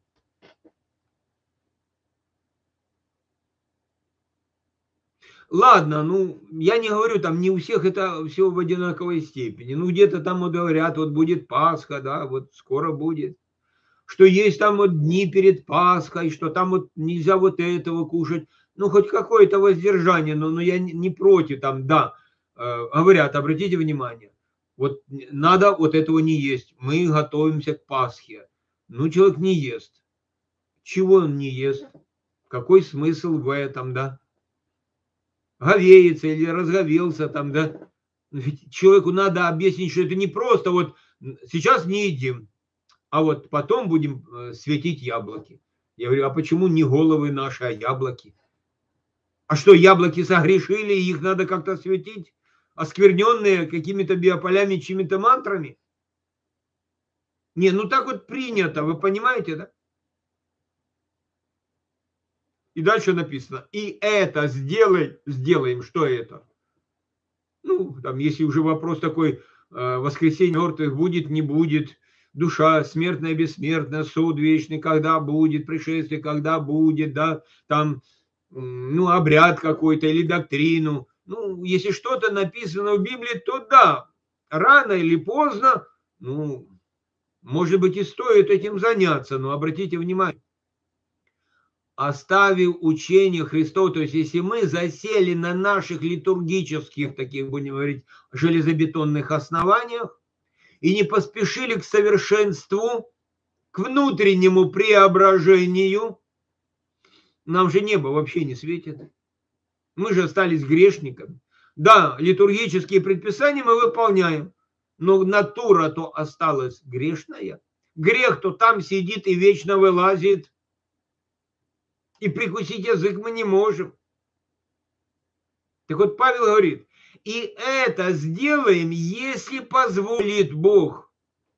Ладно, ну, я не говорю, там не у всех это все в одинаковой степени. Ну, где-то там вот говорят, вот будет Пасха, да, вот скоро будет. Что есть там вот дни перед Пасхой, что там вот нельзя вот этого кушать. Ну, хоть какое-то воздержание, но, но я не против, там, да. Говорят, обратите внимание, вот надо вот этого не есть. Мы готовимся к Пасхе. Ну, человек не ест. Чего он не ест? Какой смысл в этом, да? Говеется или разговелся там, да? Ведь человеку надо объяснить, что это не просто вот сейчас не едим, а вот потом будем светить яблоки. Я говорю, а почему не головы наши, а яблоки? А что, яблоки согрешили, их надо как-то светить? Оскверненные какими-то биополями, чьими-то мантрами? Не, ну так вот принято, вы понимаете, да? И дальше написано, и это сделай, сделаем, что это? Ну, там, если уже вопрос такой, э, воскресенье мертвых будет, не будет, душа смертная, бессмертная, суд вечный, когда будет, пришествие, когда будет, да, там, ну, обряд какой-то или доктрину. Ну, если что-то написано в Библии, то да, рано или поздно, ну, может быть, и стоит этим заняться, но обратите внимание, оставив учение Христова, то есть если мы засели на наших литургических, таких, будем говорить, железобетонных основаниях и не поспешили к совершенству, к внутреннему преображению, нам же небо вообще не светит. Мы же остались грешниками. Да, литургические предписания мы выполняем, но натура-то осталась грешная. Грех-то там сидит и вечно вылазит. И прикусить язык мы не можем. Так вот Павел говорит, и это сделаем, если позволит Бог.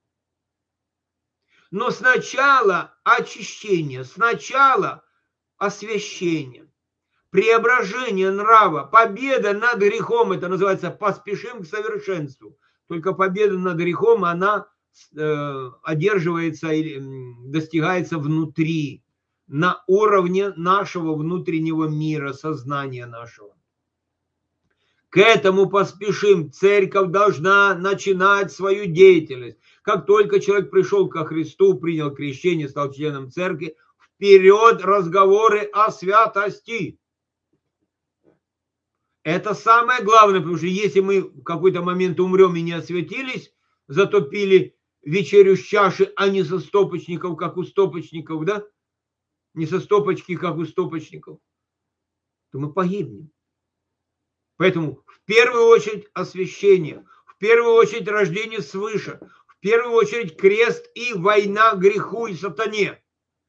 Но сначала очищение, сначала освящение, преображение нрава, победа над грехом, это называется поспешим к совершенству. Только победа над грехом, она э, одерживается или достигается внутри, на уровне нашего внутреннего мира, сознания нашего. К этому поспешим. Церковь должна начинать свою деятельность. Как только человек пришел ко Христу, принял крещение, стал членом церкви, вперед разговоры о святости. Это самое главное, потому что если мы в какой-то момент умрем и не освятились, зато пили вечерю с чаши, а не со стопочников, как у стопочников, да? Не со стопочки, как у стопочников, то мы погибнем. Поэтому в первую очередь освящение, в первую очередь рождение свыше, в первую очередь крест и война греху и сатане.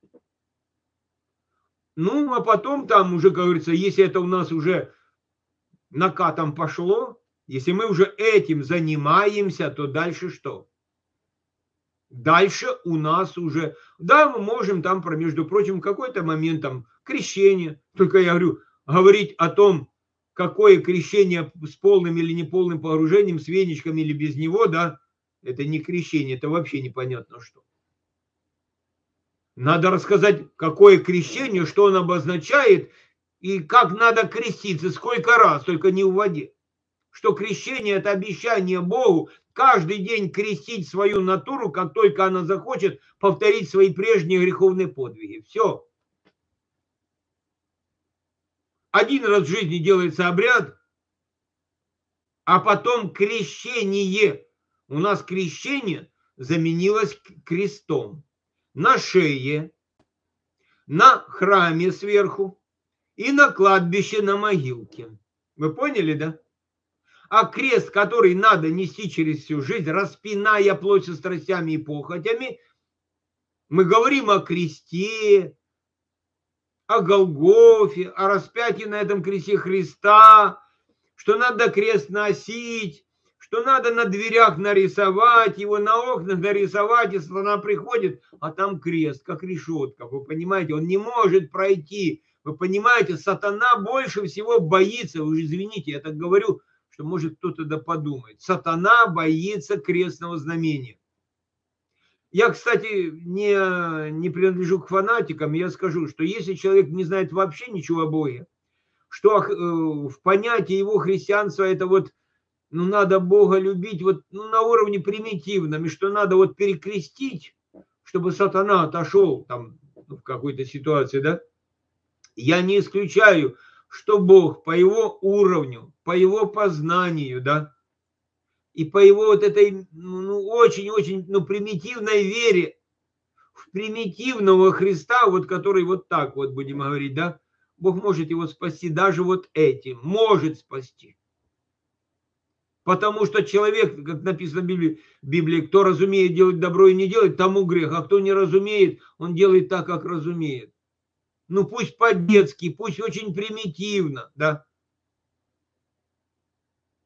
Ну, а потом там уже, как говорится, если это у нас уже накатом пошло, если мы уже этим занимаемся, то дальше что? Дальше у нас уже, да, мы можем там, про, между прочим, в какой-то момент там крещение, только я говорю, говорить о том, какое крещение с полным или неполным погружением, с веничками или без него, да, это не крещение, это вообще непонятно что. Надо рассказать, какое крещение, что оно обозначает и как надо креститься, сколько раз, только не в воде. Что крещение – это обещание Богу каждый день крестить свою натуру, как только она захочет повторить свои прежние греховные подвиги. Все. Один раз в жизни делается обряд, а потом крещение. У нас крещение заменилось крестом. На шее, на храме сверху и на кладбище, на могилке. Вы поняли, да? А крест, который надо нести через всю жизнь, распиная плоть со страстями и похотями, мы говорим о кресте, о Голгофе, о распятии на этом кресте Христа, что надо крест носить, что надо на дверях нарисовать, его на окнах нарисовать, и сатана приходит, а там крест, как решетка, вы понимаете, он не может пройти. Вы понимаете, сатана больше всего боится, вы извините, я так говорю, что может кто-то да подумает. Сатана боится крестного знамения. Я, кстати, не, не принадлежу к фанатикам, я скажу, что если человек не знает вообще ничего о Боге, что э, в понятии его христианства это вот, ну, надо Бога любить вот ну, на уровне примитивном, и что надо вот перекрестить, чтобы сатана отошел там ну, в какой-то ситуации, да, я не исключаю, что Бог по его уровню, по его познанию, да, и по его вот этой, ну, очень-очень, ну, примитивной вере в примитивного Христа, вот который вот так вот, будем говорить, да, Бог может его спасти даже вот этим, может спасти. Потому что человек, как написано в Библии, в Библии, кто разумеет делать добро и не делает, тому грех, а кто не разумеет, он делает так, как разумеет. Ну, пусть по-детски, пусть очень примитивно, да.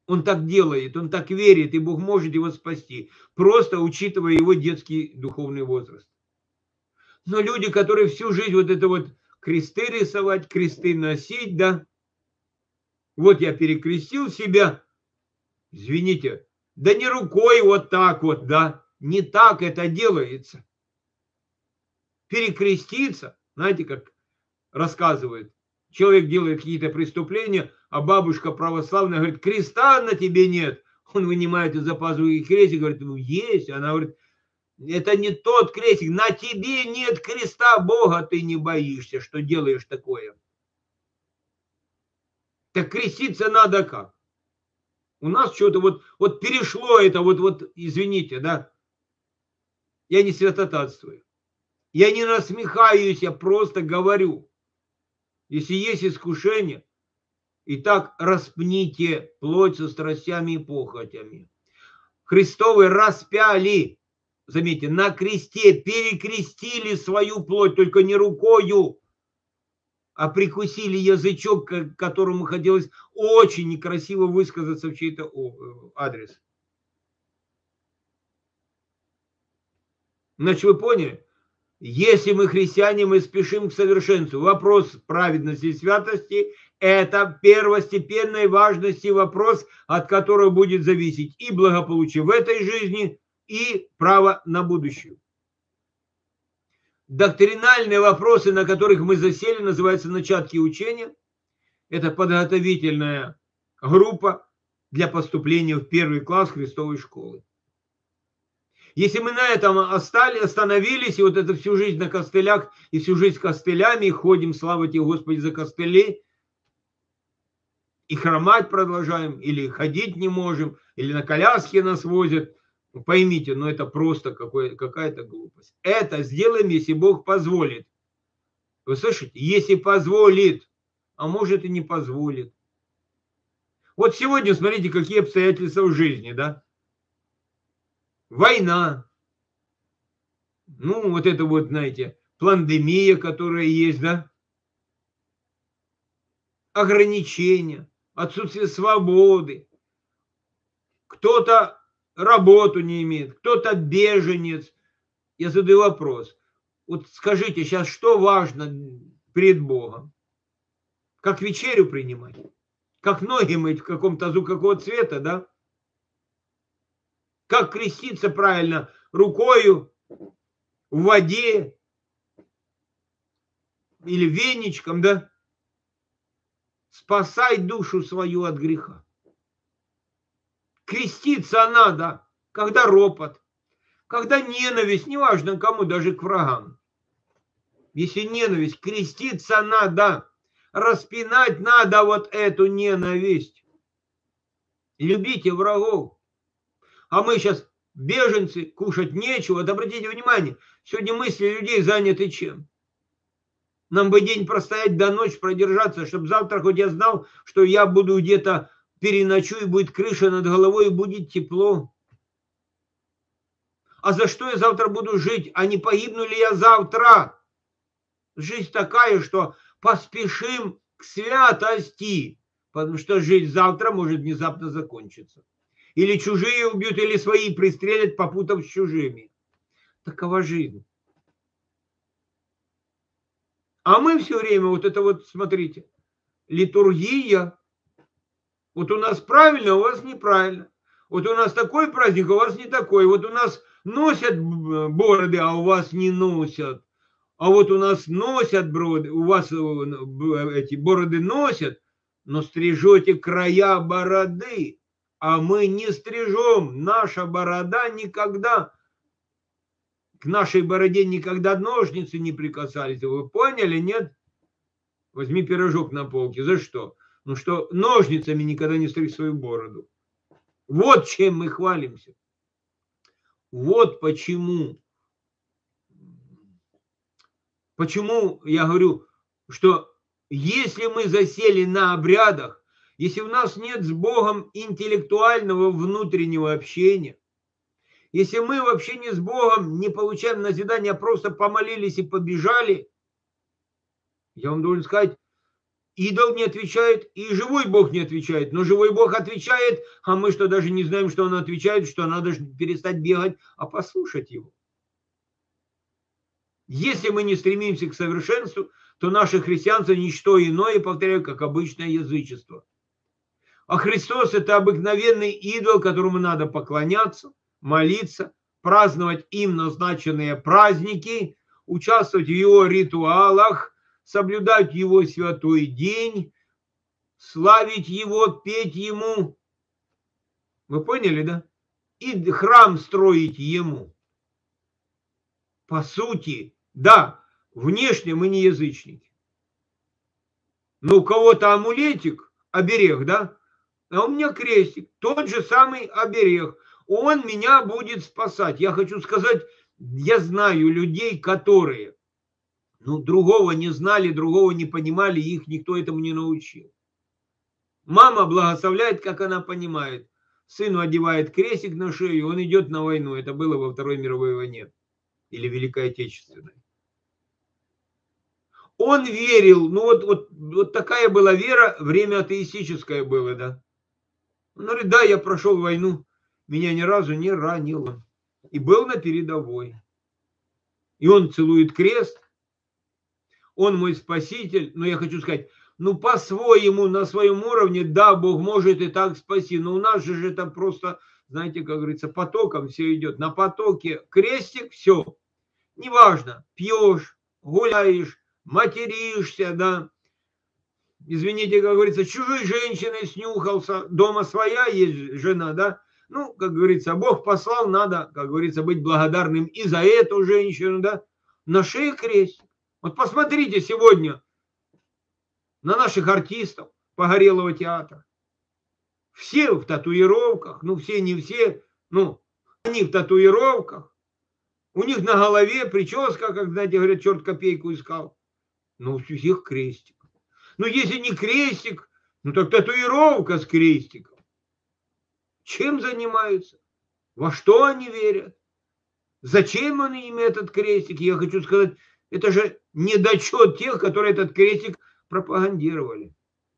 Он так делает, он так верит, и Бог может его спасти, просто учитывая его детский духовный возраст. Но люди, которые всю жизнь вот это вот кресты рисовать, кресты носить, да, вот я перекрестил себя, извините, да не рукой вот так вот, да, не так это делается. Перекреститься, знаете, как рассказывают, человек делает какие-то преступления, а бабушка православная говорит, креста на тебе нет. Он вынимает из-за пазухи крестик, говорит, ну есть. Она говорит, это не тот крестик, на тебе нет креста, Бога ты не боишься, что делаешь такое. Так креститься надо как? У нас что-то вот, вот перешло это, вот, вот, извините, да, я не святотатствую. Я не насмехаюсь, я просто говорю. Если есть искушение, итак, распните плоть со страстями и похотями. Христовы распяли, заметьте, на кресте перекрестили свою плоть, только не рукою, а прикусили язычок, которому хотелось очень некрасиво высказаться в чей-то адрес. Значит, вы поняли? Если мы христиане, мы спешим к совершенству. Вопрос праведности и святости – это первостепенной важности вопрос, от которого будет зависеть и благополучие в этой жизни, и право на будущее. Доктринальные вопросы, на которых мы засели, называются начатки учения. Это подготовительная группа для поступления в первый класс Христовой школы. Если мы на этом остались, остановились, и вот это всю жизнь на костылях, и всю жизнь с костылями, и ходим, слава тебе, Господи, за костыли, и хромать продолжаем, или ходить не можем, или на коляске нас возят, поймите, но это просто какая-то глупость. Это сделаем, если Бог позволит. Вы слышите? Если позволит, а может и не позволит. Вот сегодня смотрите, какие обстоятельства в жизни, да? Война, ну вот это вот, знаете, пандемия, которая есть, да, ограничения, отсутствие свободы, кто-то работу не имеет, кто-то беженец. Я задаю вопрос, вот скажите, сейчас что важно перед Богом? Как вечерю принимать? Как ноги мыть, в каком тазу какого цвета, да? Как креститься правильно? Рукою, в воде или веничком, да? Спасай душу свою от греха. Креститься надо, когда ропот, когда ненависть, неважно кому, даже к врагам. Если ненависть, креститься надо, распинать надо вот эту ненависть. Любите врагов. А мы сейчас беженцы, кушать нечего. Вот обратите внимание, сегодня мысли людей заняты чем? Нам бы день простоять до ночи, продержаться, чтобы завтра хоть я знал, что я буду где-то переночую, будет крыша над головой и будет тепло. А за что я завтра буду жить? А не погибну ли я завтра? Жизнь такая, что поспешим к святости, потому что жизнь завтра может внезапно закончиться. Или чужие убьют, или свои пристрелят, попутав с чужими. Такова жизнь. А мы все время, вот это вот, смотрите, литургия. Вот у нас правильно, у вас неправильно. Вот у нас такой праздник, а у вас не такой. Вот у нас носят бороды, а у вас не носят. А вот у нас носят бороды, у вас эти бороды носят, но стрижете края бороды. А мы не стрижем. Наша борода никогда, к нашей бороде никогда ножницы не прикасались. Вы поняли, нет? Возьми пирожок на полке. За что? Ну что ножницами никогда не стриг свою бороду. Вот чем мы хвалимся. Вот почему. Почему я говорю, что если мы засели на обрядах, если у нас нет с Богом интеллектуального внутреннего общения, если мы в общении с Богом не получаем назидания, а просто помолились и побежали, я вам должен сказать, идол не отвечает, и живой Бог не отвечает. Но живой Бог отвечает, а мы что, даже не знаем, что он отвечает, что надо перестать бегать, а послушать его. Если мы не стремимся к совершенству, то наше христианство ничто иное, повторяю, как обычное язычество. А Христос – это обыкновенный идол, которому надо поклоняться, молиться, праздновать им назначенные праздники, участвовать в его ритуалах, соблюдать его святой день, славить его, петь ему. Вы поняли, да? И храм строить ему. По сути, да, внешне мы не язычники. Но у кого-то амулетик, оберег, да? А у меня крестик, тот же самый оберег. Он меня будет спасать. Я хочу сказать, я знаю людей, которые, ну, другого не знали, другого не понимали, их никто этому не научил. Мама благословляет, как она понимает. Сыну одевает крестик на шею, он идет на войну. Это было во Второй мировой войне или Великой Отечественной. Он верил, ну вот, вот, вот такая была вера, время атеистическое было, да. Он говорит, да, я прошел войну, меня ни разу не ранило. И был на передовой. И он целует крест, он мой спаситель. Но я хочу сказать, ну по-своему, на своем уровне, да, Бог может и так спасти. Но у нас же это просто, знаете, как говорится, потоком все идет. На потоке крестик, все. Неважно, пьешь, гуляешь, материшься, да. Извините, как говорится, чужой женщиной снюхался, дома своя есть жена, да. Ну, как говорится, Бог послал, надо, как говорится, быть благодарным и за эту женщину, да. На шее крестик. Вот посмотрите сегодня на наших артистов Погорелого театра. Все в татуировках, ну все, не все, ну они в татуировках. У них на голове прическа, как, знаете, говорят, черт копейку искал. Ну, у всех крестик. Ну, если не крестик, ну так татуировка с крестиком. Чем занимаются? Во что они верят? Зачем они им этот крестик? Я хочу сказать, это же недочет тех, которые этот крестик пропагандировали.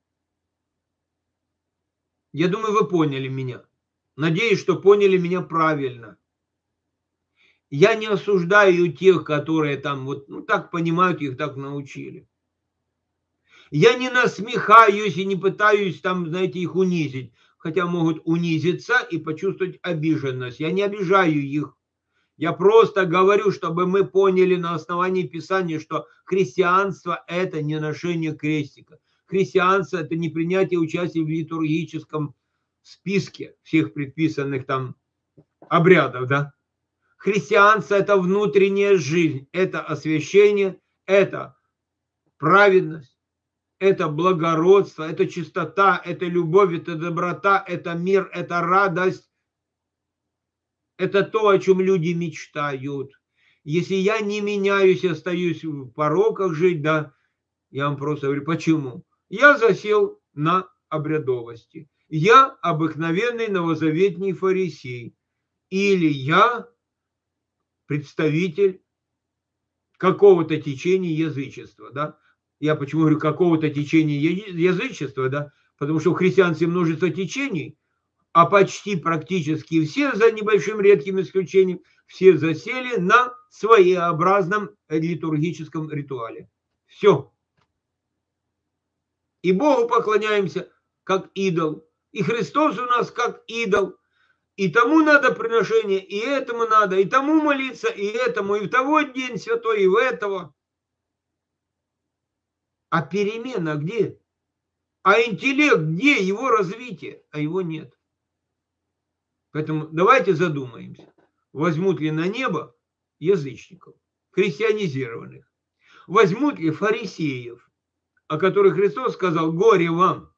Я думаю, вы поняли меня. Надеюсь, что поняли меня правильно. Я не осуждаю тех, которые там вот ну, так понимают, их так научили. Я не насмехаюсь и не пытаюсь там, знаете, их унизить. Хотя могут унизиться и почувствовать обиженность. Я не обижаю их. Я просто говорю, чтобы мы поняли на основании Писания, что христианство – это не ношение крестика. Христианство – это не принятие участия в литургическом списке всех предписанных там обрядов, да. Христианство – это внутренняя жизнь, это освящение, это праведность, это благородство, это чистота, это любовь, это доброта, это мир, это радость. Это то, о чем люди мечтают. Если я не меняюсь, остаюсь в пороках жить, да, я вам просто говорю, почему? Я засел на обрядовости. Я обыкновенный новозаветний фарисей. Или я представитель какого-то течения язычества, да. Я почему говорю какого-то течения язычества, да, потому что у христианства множество течений, а почти практически все, за небольшим редким исключением, все засели на своеобразном литургическом ритуале. Все. И Богу поклоняемся как идол. И Христос у нас как идол. И тому надо приношение, и этому надо, и тому молиться, и этому, и в того день святой, и в этого. А перемена где? А интеллект где? Его развитие, а его нет. Поэтому давайте задумаемся, возьмут ли на небо язычников, христианизированных, возьмут ли фарисеев, о которых Христос сказал, горе вам.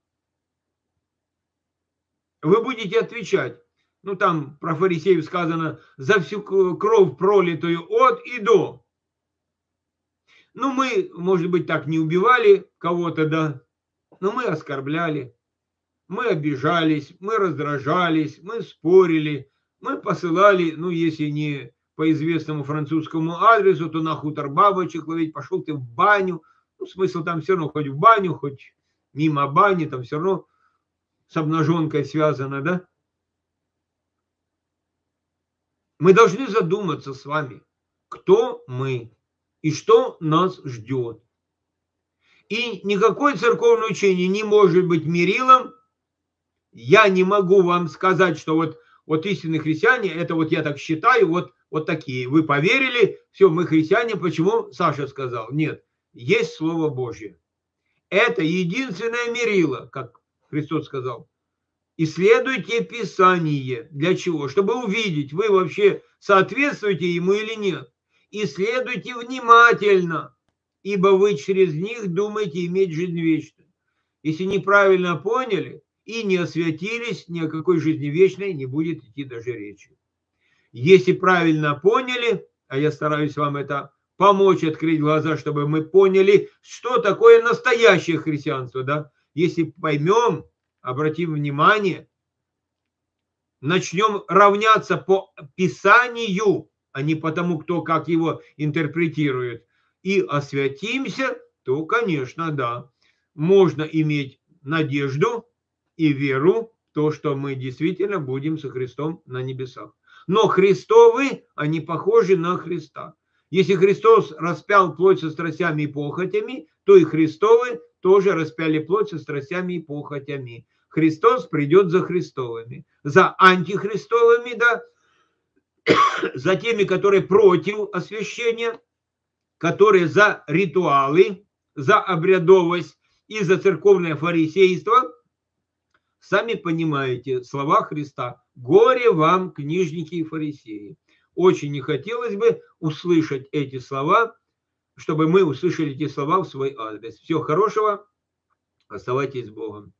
Вы будете отвечать, ну там про фарисеев сказано, за всю кровь пролитую от и до. Ну мы, может быть, так не убивали кого-то, да, но мы оскорбляли. Мы обижались, мы раздражались, мы спорили, мы посылали, ну, если не по известному французскому адресу, то на хутор бабочек ловить, пошел ты в баню. Ну, смысл там все равно хоть в баню, хоть мимо бани, там все равно с обнаженкой связано, да? Мы должны задуматься с вами, кто мы и что нас ждет. И никакое церковное учение не может быть мерилом. Я не могу вам сказать, что вот, вот истинные христиане, это вот я так считаю, вот, вот такие. Вы поверили, все, мы христиане. Почему Саша сказал? Нет, есть Слово Божье. Это единственное мерило, как Христос сказал. Исследуйте Писание. Для чего? Чтобы увидеть, вы вообще соответствуете ему или нет. Исследуйте внимательно, ибо вы через них думаете иметь жизнь вечную. Если неправильно поняли и не освятились, ни о какой жизни вечной не будет идти даже речи. Если правильно поняли, а я стараюсь вам это помочь открыть глаза, чтобы мы поняли, что такое настоящее христианство, да? Если поймем, обратим внимание, начнем равняться по Писанию, а не по тому, кто как его интерпретирует, и освятимся, то, конечно, да, можно иметь надежду и веру в то, что мы действительно будем со Христом на небесах. Но Христовы, они похожи на Христа. Если Христос распял плоть со страстями и похотями, то и Христовы тоже распяли плоть со страстями и похотями. Христос придет за Христовыми, за антихристовыми, да, за теми, которые против освящения, которые за ритуалы, за обрядовость и за церковное фарисейство. Сами понимаете слова Христа: «Горе вам, книжники и фарисеи». Очень не хотелось бы услышать эти слова, чтобы мы услышали эти слова в свой адрес. Всего хорошего, оставайтесь с Богом.